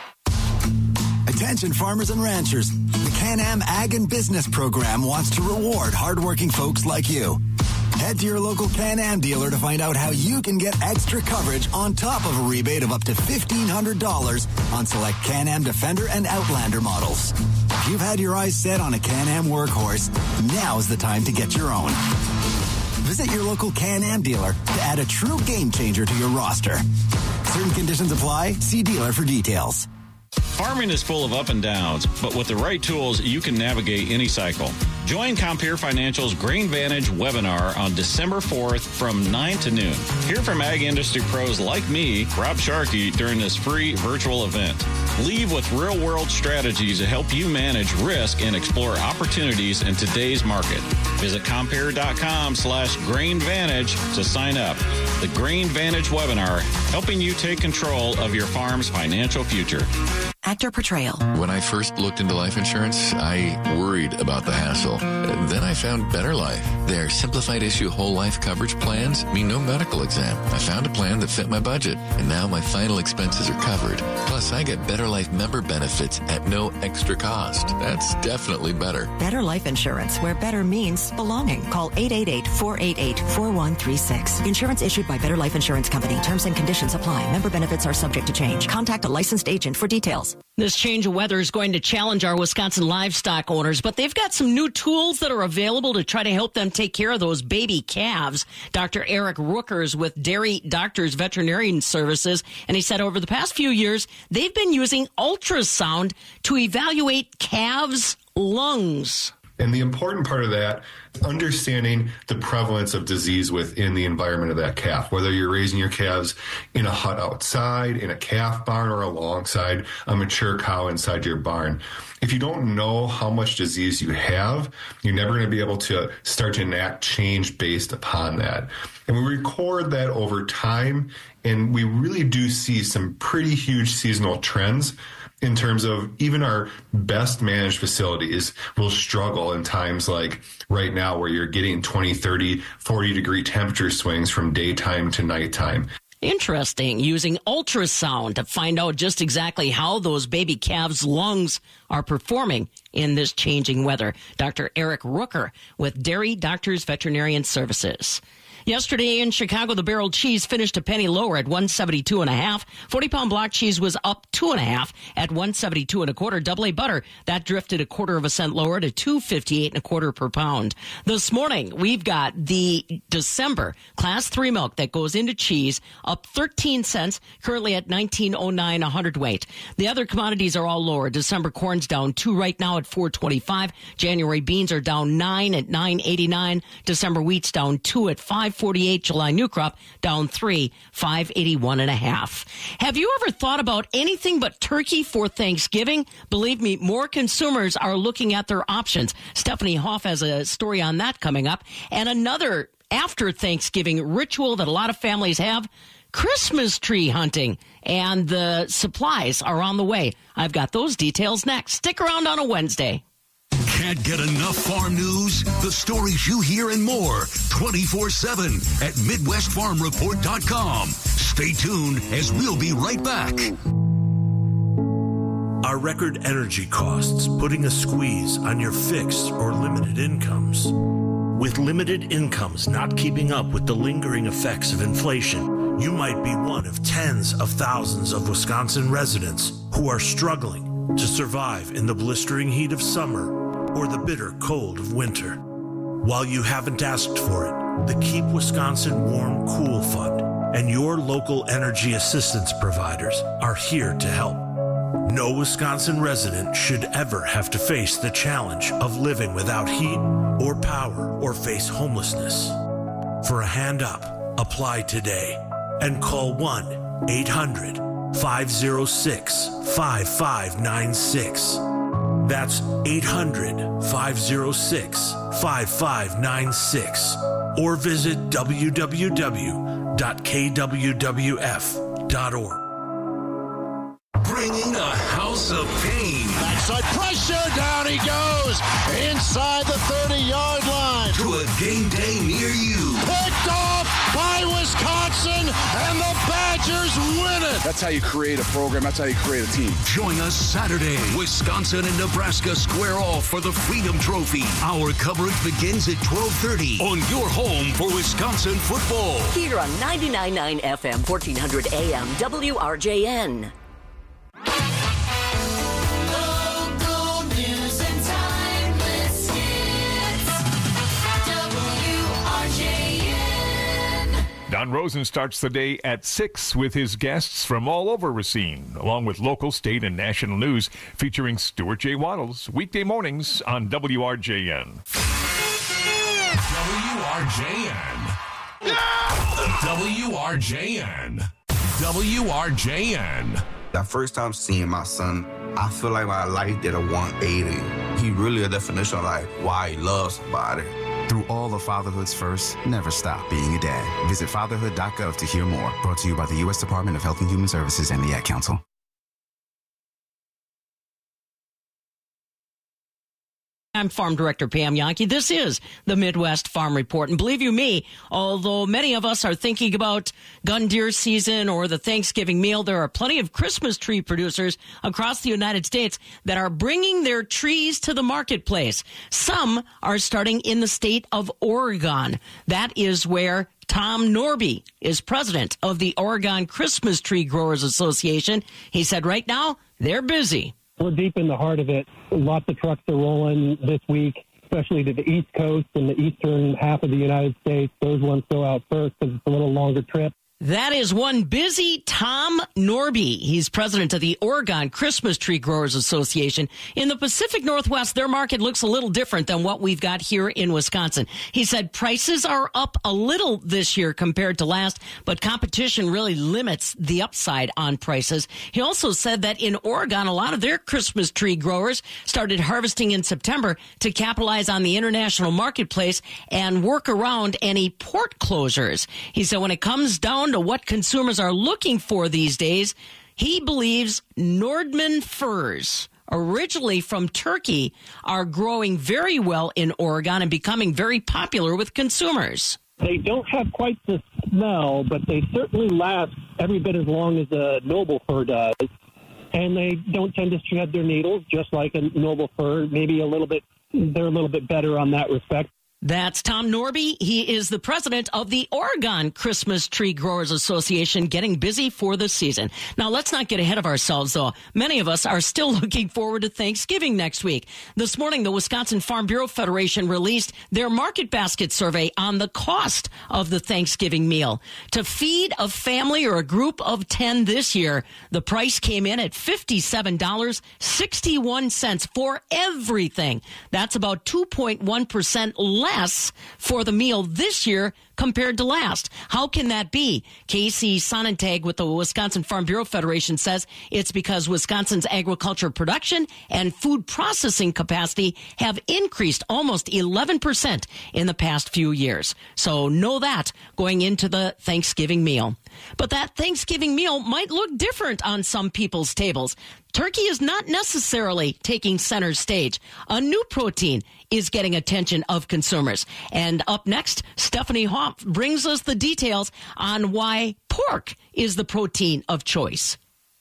Attention farmers and ranchers. The Can-Am Ag and Business Program wants to reward hardworking folks like you. Head to your local Can-Am dealer to find out how you can get extra coverage on top of a rebate of up to fifteen hundred dollars on select Can-Am Defender and Outlander models. If you've had your eyes set on a Can-Am workhorse, now's the time to get your own. Visit your local Can-Am dealer to add a true game changer to your roster. Certain conditions apply. See dealer for details. Farming is full of up and downs, but with the right tools, you can navigate any cycle. Join Compeer Financial's Grain Vantage webinar on December fourth from nine to noon. Hear from ag industry pros like me, Rob Sharkey, during this free virtual event. Leave with real-world strategies to help you manage risk and explore opportunities in today's market. Visit Compeer.com slash Grain Vantage to sign up. The Grain Vantage webinar, helping you take control of your farm's financial future. Actor portrayal. When I first looked into life insurance, I worried about the hassle. Then I found Better Life. Their simplified issue whole life coverage plans mean no medical exam. I found a plan that fit my budget, and now my final expenses are covered. Plus, I get Better Life member benefits at no extra cost. That's definitely better. Better Life Insurance, where better means belonging. Call eight eight eight, four eight eight, four one three six. Insurance issued by Better Life Insurance Company. Terms and conditions apply. Member benefits are subject to change. Contact a licensed agent for details. This change of weather is going to challenge our Wisconsin livestock owners, but they've got some new tools that are available to try to help them take care of those baby calves. Doctor Eric Rookers with Dairy Doctors Veterinarian Services, and he said over the past few years, they've been using ultrasound to evaluate calves' lungs. And the important part of that, understanding the prevalence of disease within the environment of that calf, whether you're raising your calves in a hut outside, in a calf barn, or alongside a mature cow inside your barn. If you don't know how much disease you have, you're never going to be able to start to enact change based upon that. And we record that over time, and we really do see some pretty huge seasonal trends in terms of even our best managed facilities will struggle in times like right now where you're getting twenty, thirty, forty degree temperature swings from daytime to nighttime. Interesting. Using ultrasound to find out just exactly how those baby calves' lungs are performing in this changing weather. Doctor Eric Rooker with Dairy Doctors Veterinarian Services. Yesterday in Chicago, the barrel cheese finished a penny lower at one seventy-two and a half. forty pound block cheese was up two and a half at one seventy-two and a quarter. Double A butter, that drifted a quarter of a cent lower to two fifty-eight and a quarter per pound. This morning, we've got the December class three milk that goes into cheese up thirteen cents, currently at nineteen oh nine a hundredweight. The other commodities are all lower. December corn's down two right now at four twenty-five. January beans are down nine at nine eighty-nine. December wheat's down two at five forty-eight. July new crop down three, five eighty-one and a half. Have you ever thought about anything but turkey for Thanksgiving? Believe me, more consumers are looking at their options. Stephanie Hoff has a story on that coming up. And another after Thanksgiving ritual that a lot of families have, Christmas tree hunting. And the supplies are on the way. I've got those details next. Stick around on a Wednesday. Can't get enough farm news? The stories you hear and more twenty-four seven at Midwest Farm Report dot com. Stay tuned as we'll be right back. Are record energy costs putting a squeeze on your fixed or limited incomes? With limited incomes not keeping up with the lingering effects of inflation, you might be one of tens of thousands of Wisconsin residents who are struggling to survive in the blistering heat of summer or the bitter cold of winter. While you haven't asked for it, the Keep Wisconsin Warm Cool Fund and your local energy assistance providers are here to help. No Wisconsin resident should ever have to face the challenge of living without heat or power or face homelessness. For a hand up, apply today and call one eight hundred five oh six five five nine six. That's eight hundred five oh six five five nine six or visit w w w dot k w w f dot org. Bringing a house of pain. Backside pressure, down he goes, inside the thirty-yard line. To a game day near you. Picked off by Wisconsin, and the Badgers win it. That's how you create a program. That's how you create a team. Join us Saturday. Wisconsin and Nebraska square off for the Freedom Trophy. Our coverage begins at twelve thirty on your home for Wisconsin football. Here on ninety-nine point nine F M, fourteen hundred A M, W R J N. Local news and timeless hits. W R J N. Don Rosen starts the day at six with his guests from all over Racine, along with local, state, and national news featuring Stuart J. Waddles, weekday mornings on W R J N. W R J N. W R J N. W R J N. That first time seeing my son, I feel like my life did a one eighty. He really a definition of like why he loves somebody. Through all the fatherhood's first, never stop being a dad. Visit fatherhood dot gov to hear more. Brought to you by the U S Department of Health and Human Services and the Ad Council. I'm Farm Director Pam Yankee. This is the Midwest Farm Report. And believe you me, although many of us are thinking about gun deer season or the Thanksgiving meal, there are plenty of Christmas tree producers across the United States that are bringing their trees to the marketplace. Some are starting in the state of Oregon. That is where Tom Norby is president of the Oregon Christmas Tree Growers Association. He said right now they're busy. We're deep in the heart of it. Lots of trucks are rolling this week, especially to the East Coast and the eastern half of the United States. Those ones go out first because it's a little longer trip. That is one busy Tom Norby. He's president of the Oregon Christmas Tree Growers Association. In the Pacific Northwest, their market looks a little different than what we've got here in Wisconsin. He said prices are up a little this year compared to last, but competition really limits the upside on prices. He also said that in Oregon, a lot of their Christmas tree growers started harvesting in September to capitalize on the international marketplace and work around any port closures. He said when it comes down to what consumers are looking for these days, he believes Nordman firs, originally from Turkey, are growing very well in Oregon and becoming very popular with consumers. They don't have quite the smell, but they certainly last every bit as long as a noble fir does. And they don't tend to shed their needles, just like a noble fir. Maybe a little bit, they're a little bit better on that respect. That's Tom Norby. He is the president of the Oregon Christmas Tree Growers Association, getting busy for the season. Now, let's not get ahead of ourselves, though. Many of us are still looking forward to Thanksgiving next week. This morning, the Wisconsin Farm Bureau Federation released their market basket survey on the cost of the Thanksgiving meal. To feed a family or a group of ten this year, the price came in at fifty-seven dollars and sixty-one cents for everything. That's about two point one percent less for the meal this year compared to last. How can that be? Casey Sonnentag with the Wisconsin Farm Bureau Federation says it's because Wisconsin's agriculture production and food processing capacity have increased almost eleven percent in the past few years. So know that going into the Thanksgiving meal. But that Thanksgiving meal might look different on some people's tables. Turkey is not necessarily taking center stage. A new protein is getting attention of consumers. And up next, Stephanie Hoff brings us the details on why pork is the protein of choice.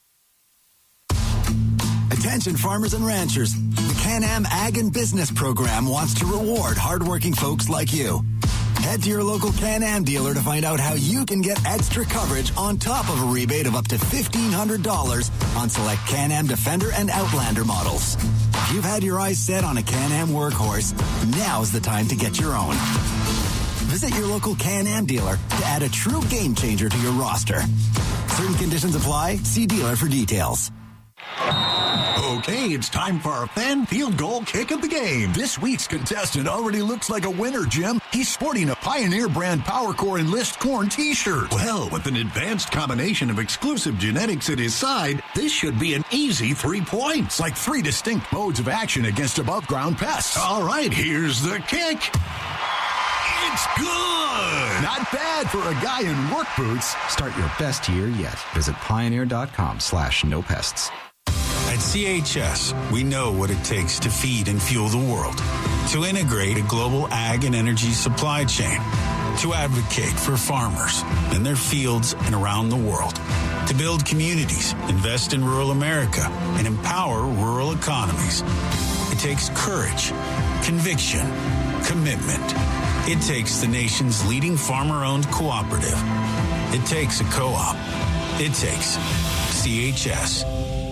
Attention farmers and ranchers. The Can-Am Ag and Business Program wants to reward hardworking folks like you. Head to your local Can-Am dealer to find out how you can get extra coverage on top of a rebate of up to fifteen hundred dollars on select Can-Am Defender and Outlander models. If you've had your eyes set on a Can-Am workhorse, now's the time to get your own. Visit your local Can-Am dealer to add a true game changer to your roster. Certain conditions apply. See dealer for details. Okay, it's time for our fan field goal kick of the game. This week's contestant already looks like a winner, Jim. He's sporting a Pioneer brand PowerCore Enlist Corn t-shirt. Well, with an advanced combination of exclusive genetics at his side, this should be an easy three points, like three distinct modes of action against above-ground pests. All right, here's the kick. It's good! Not bad for a guy in work boots. Start your best year yet. Visit pioneer.com slash no pests. At C H S, we know what it takes to feed and fuel the world, to integrate a global ag and energy supply chain, to advocate for farmers in their fields and around the world, to build communities, invest in rural America, and empower rural economies. It takes courage, conviction, commitment. It takes the nation's leading farmer-owned cooperative. It takes a co-op. It takes C H S.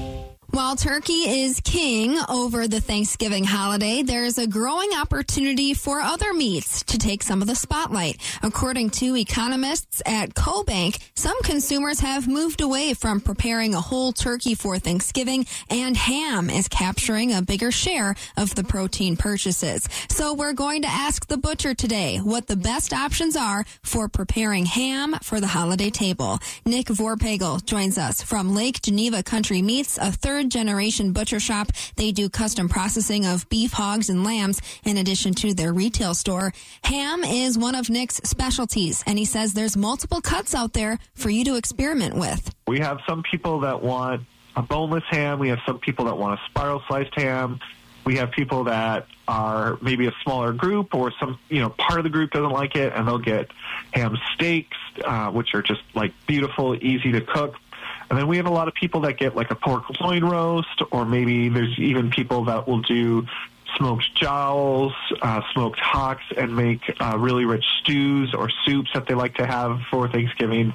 While turkey is king over the Thanksgiving holiday, there's a growing opportunity for other meats to take some of the spotlight. According to economists at CoBank, some consumers have moved away from preparing a whole turkey for Thanksgiving, and ham is capturing a bigger share of the protein purchases. So we're going to ask the butcher today what the best options are for preparing ham for the holiday table. Nick Vorpagel joins us from Lake Geneva Country Meats, a third generation butcher shop. They do custom processing of beef, hogs, and lambs in addition to their retail store. Ham is one of Nick's specialties, and he says there's multiple cuts out there for you to experiment with. We have some people that want a boneless ham. We have some people that want a spiral sliced ham. We have people that are maybe a smaller group, or some, you know, part of the group doesn't like it, and they'll get ham steaks, uh, which are just like beautiful, easy to cook. And then we have a lot of people that get like a pork loin roast, or maybe there's even people that will do smoked jowls, uh, smoked hocks, and make uh, really rich stews or soups that they like to have for Thanksgiving.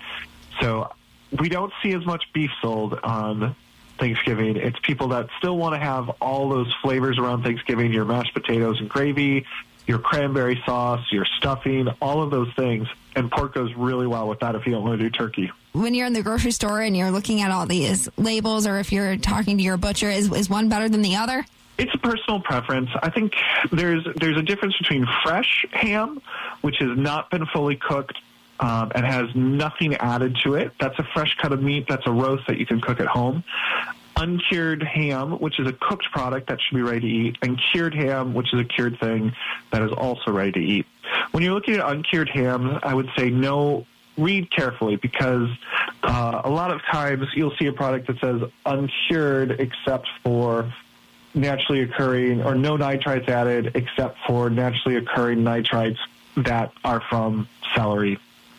So we don't see as much beef sold on Thanksgiving. It's people that still want to have all those flavors around Thanksgiving, your mashed potatoes and gravy, your cranberry sauce, your stuffing, all of those things. And pork goes really well with that if you don't want to do turkey. When you're in the grocery store and you're looking at all these labels, or if you're talking to your butcher, is, is one better than the other? It's a personal preference. I think there's there's a difference between fresh ham, which has not been fully cooked um, and has nothing added to it. That's a fresh cut of meat. That's a roast that you can cook at home. Uncured ham, which is a cooked product that should be ready to eat, and cured ham, which is a cured thing that is also ready to eat. When you're looking at uncured ham, I would say no, read carefully, because uh, a lot of times you'll see a product that says uncured except for naturally occurring, or no nitrites added except for naturally occurring nitrites that are from celery.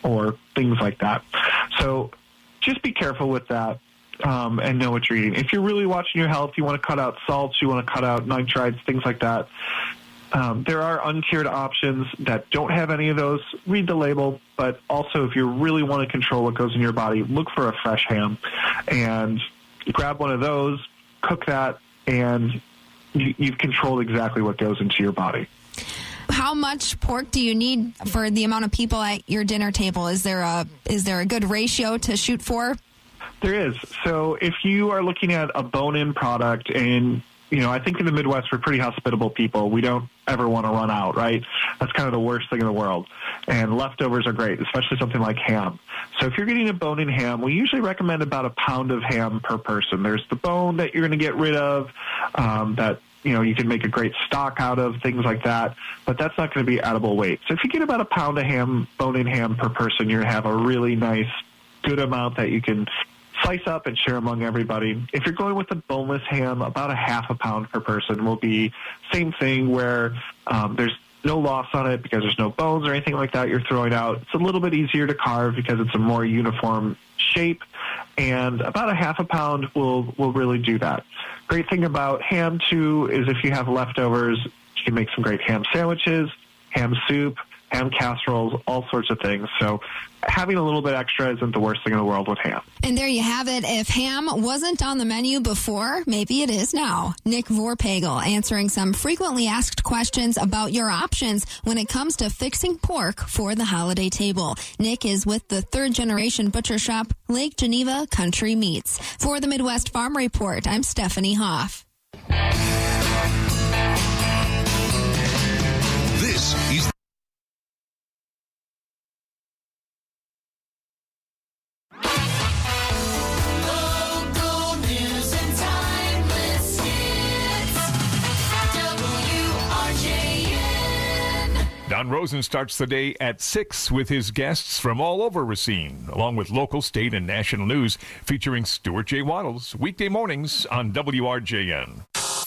or things like that. So just be careful with that. Um, and know what you're eating. If you're really watching your health, you want to cut out salts, you want to cut out nitrites, things like that. Um, there are uncured options that don't have any of those. Read the label, but also if you really want to control what goes in your body, look for a fresh ham and grab one of those, cook that, and you, you've controlled exactly what goes into your body. How much pork do you need for the amount of people at your dinner table? Is there a is there a good ratio to shoot for? There is. So if you are looking at a bone-in product, and, you know, I think in the Midwest we're pretty hospitable people. We don't ever want to run out, right? That's kind of the worst thing in the world. And leftovers are great, especially something like ham. So if you're getting a bone-in ham, we usually recommend about a pound of ham per person. There's the bone that you're going to get rid of, um, that, you know, you can make a great stock out of, things like that, but that's not going to be edible weight. So if you get about a pound of ham, bone-in ham per person, you're going to have a really nice, good amount that you can slice up and share among everybody. If you're going with a boneless ham, about a half a pound per person will be same thing, where um, there's no loss on it because there's no bones or anything like that you're throwing out. It's a little bit easier to carve because it's a more uniform shape, and about a half a pound will will really do that. Great thing about ham too is if you have leftovers, you can make some great ham sandwiches, ham soup, ham casseroles, all sorts of things. So having a little bit extra isn't the worst thing in the world with ham. And there you have it. If ham wasn't on the menu before, maybe it is now. Nick Vorpagel answering some frequently asked questions about your options when it comes to fixing pork for the holiday table. Nick is with the third generation butcher shop, Lake Geneva Country Meats. For the Midwest Farm Report, I'm Stephanie Hoff. This is Local news and timeless hits. W R J N. Don Rosen starts the day at six with his guests from all over Racine, along with local, state, and national news featuring Stuart J. Waddles, weekday mornings on W R J N.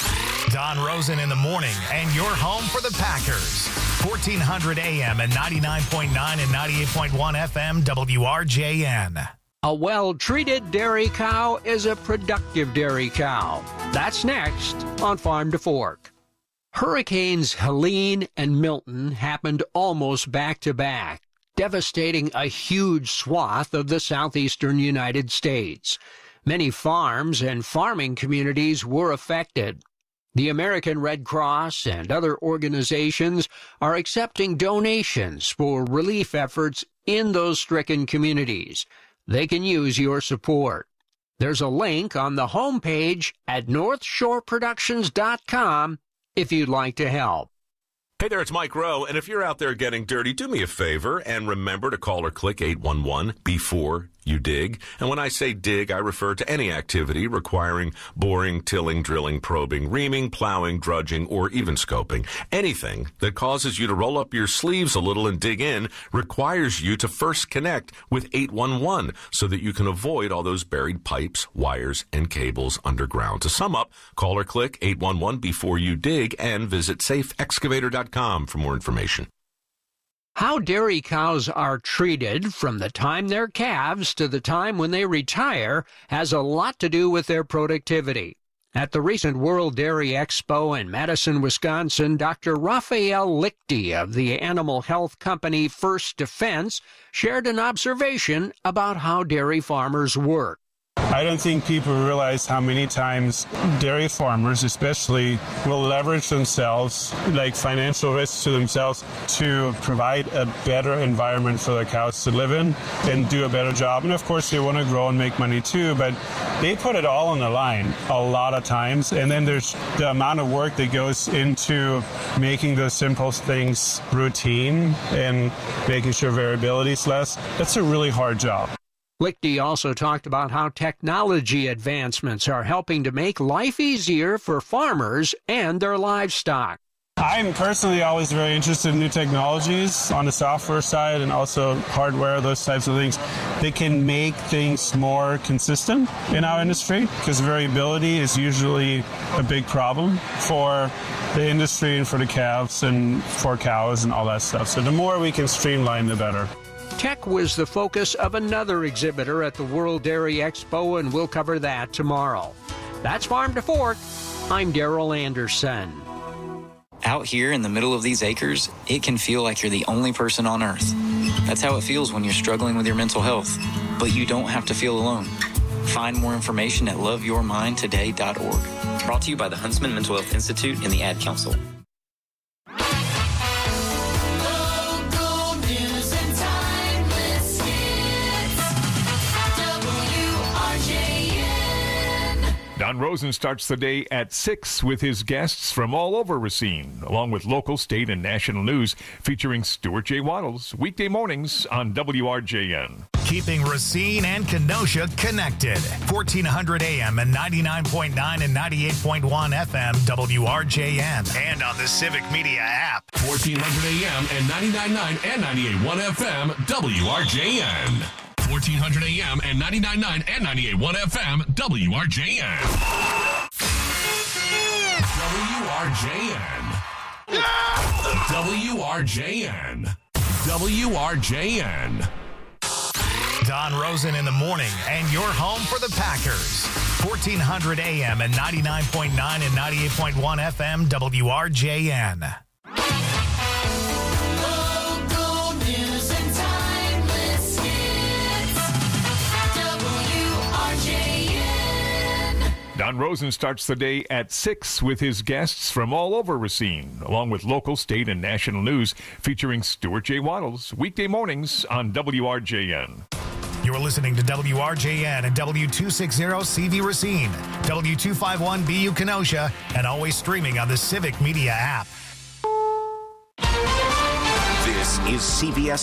Don Rosen in the morning, and you're home for the Packers. fourteen hundred A M and ninety-nine point nine and ninety-eight point one F M W R J N. A well-treated dairy cow is a productive dairy cow. That's next on Farm to Fork. Hurricanes Helene and Milton happened almost back-to-back, devastating a huge swath of the southeastern United States. Many farms and farming communities were affected. The American Red Cross and other organizations are accepting donations for relief efforts in those stricken communities. They can use your support. There's a link on the homepage at north shore productions dot com if you'd like to help. Hey there, it's Mike Rowe, and if you're out there getting dirty, do me a favor and remember to call or click eight one one before you dig. And when I say dig, I refer to any activity requiring boring, tilling, drilling, probing, reaming, plowing, drudging, or even scoping. Anything that causes you to roll up your sleeves a little and dig in requires you to first connect with eight one one so that you can avoid all those buried pipes, wires, and cables underground. To sum up, call or click eight one one before you dig and visit safe excavator dot com for more information. How dairy cows are treated from the time they're calves to the time when they retire has a lot to do with their productivity. At the recent World Dairy Expo in Madison, Wisconsin, Doctor Raphael Lichty of the animal health company First Defense shared an observation about how dairy farmers work. I don't think people realize how many times dairy farmers especially will leverage themselves, like financial risks to themselves, to provide a better environment for the cows to live in and do a better job. And of course they want to grow and make money too, but they put it all on the line a lot of times. And then there's the amount of work that goes into making those simple things routine and making sure variability is less. That's a really hard job. Lichty also talked about how technology advancements are helping to make life easier for farmers and their livestock. I'm personally always very interested in new technologies on the software side and also hardware, those types of things. They can make things more consistent in our industry because variability is usually a big problem for the industry and for the calves and for cows and all that stuff. So the more we can streamline, the better. Tech was the focus of another exhibitor at the World Dairy Expo, and we'll cover that tomorrow. That's Farm to Fork. I'm Daryl Anderson. Out here in the middle of these acres, it can feel like you're the only person on earth. That's how it feels when you're struggling with your mental health. But you don't have to feel alone. Find more information at love your mind today dot org. Brought to you by the Huntsman Mental Health Institute and the Ad Council. Local news and timeless hits. W R J N. Don Rosen starts the day at six with his guests from all over Racine, along with local, state, and national news featuring Stuart J. Waddles, weekday mornings on W R J N. Keeping Racine and Kenosha connected. fourteen hundred A M and ninety-nine point nine and ninety-eight point one F M W R J N. And on the Civic Media app. fourteen hundred A M and ninety-nine point nine and ninety-eight point one F M W R J N. fourteen hundred A M and ninety-nine point nine and ninety-eight point one F M W R J N. W R J N. W R J N. W R J N. Don Rosen in the morning, and you're home for the Packers. fourteen hundred A M and ninety-nine point nine and ninety-eight point one F M W R J N. Local news and timeless hits. W R J N. Don Rosen starts the day at six with his guests from all over Racine, along with local, state, and national news featuring Stuart J. Waddles, weekday mornings on W R J N. You're listening to W R J N and W two sixty C V Racine, W two fifty-one B U Kenosha, and always streaming on the Civic Media app. This is C B S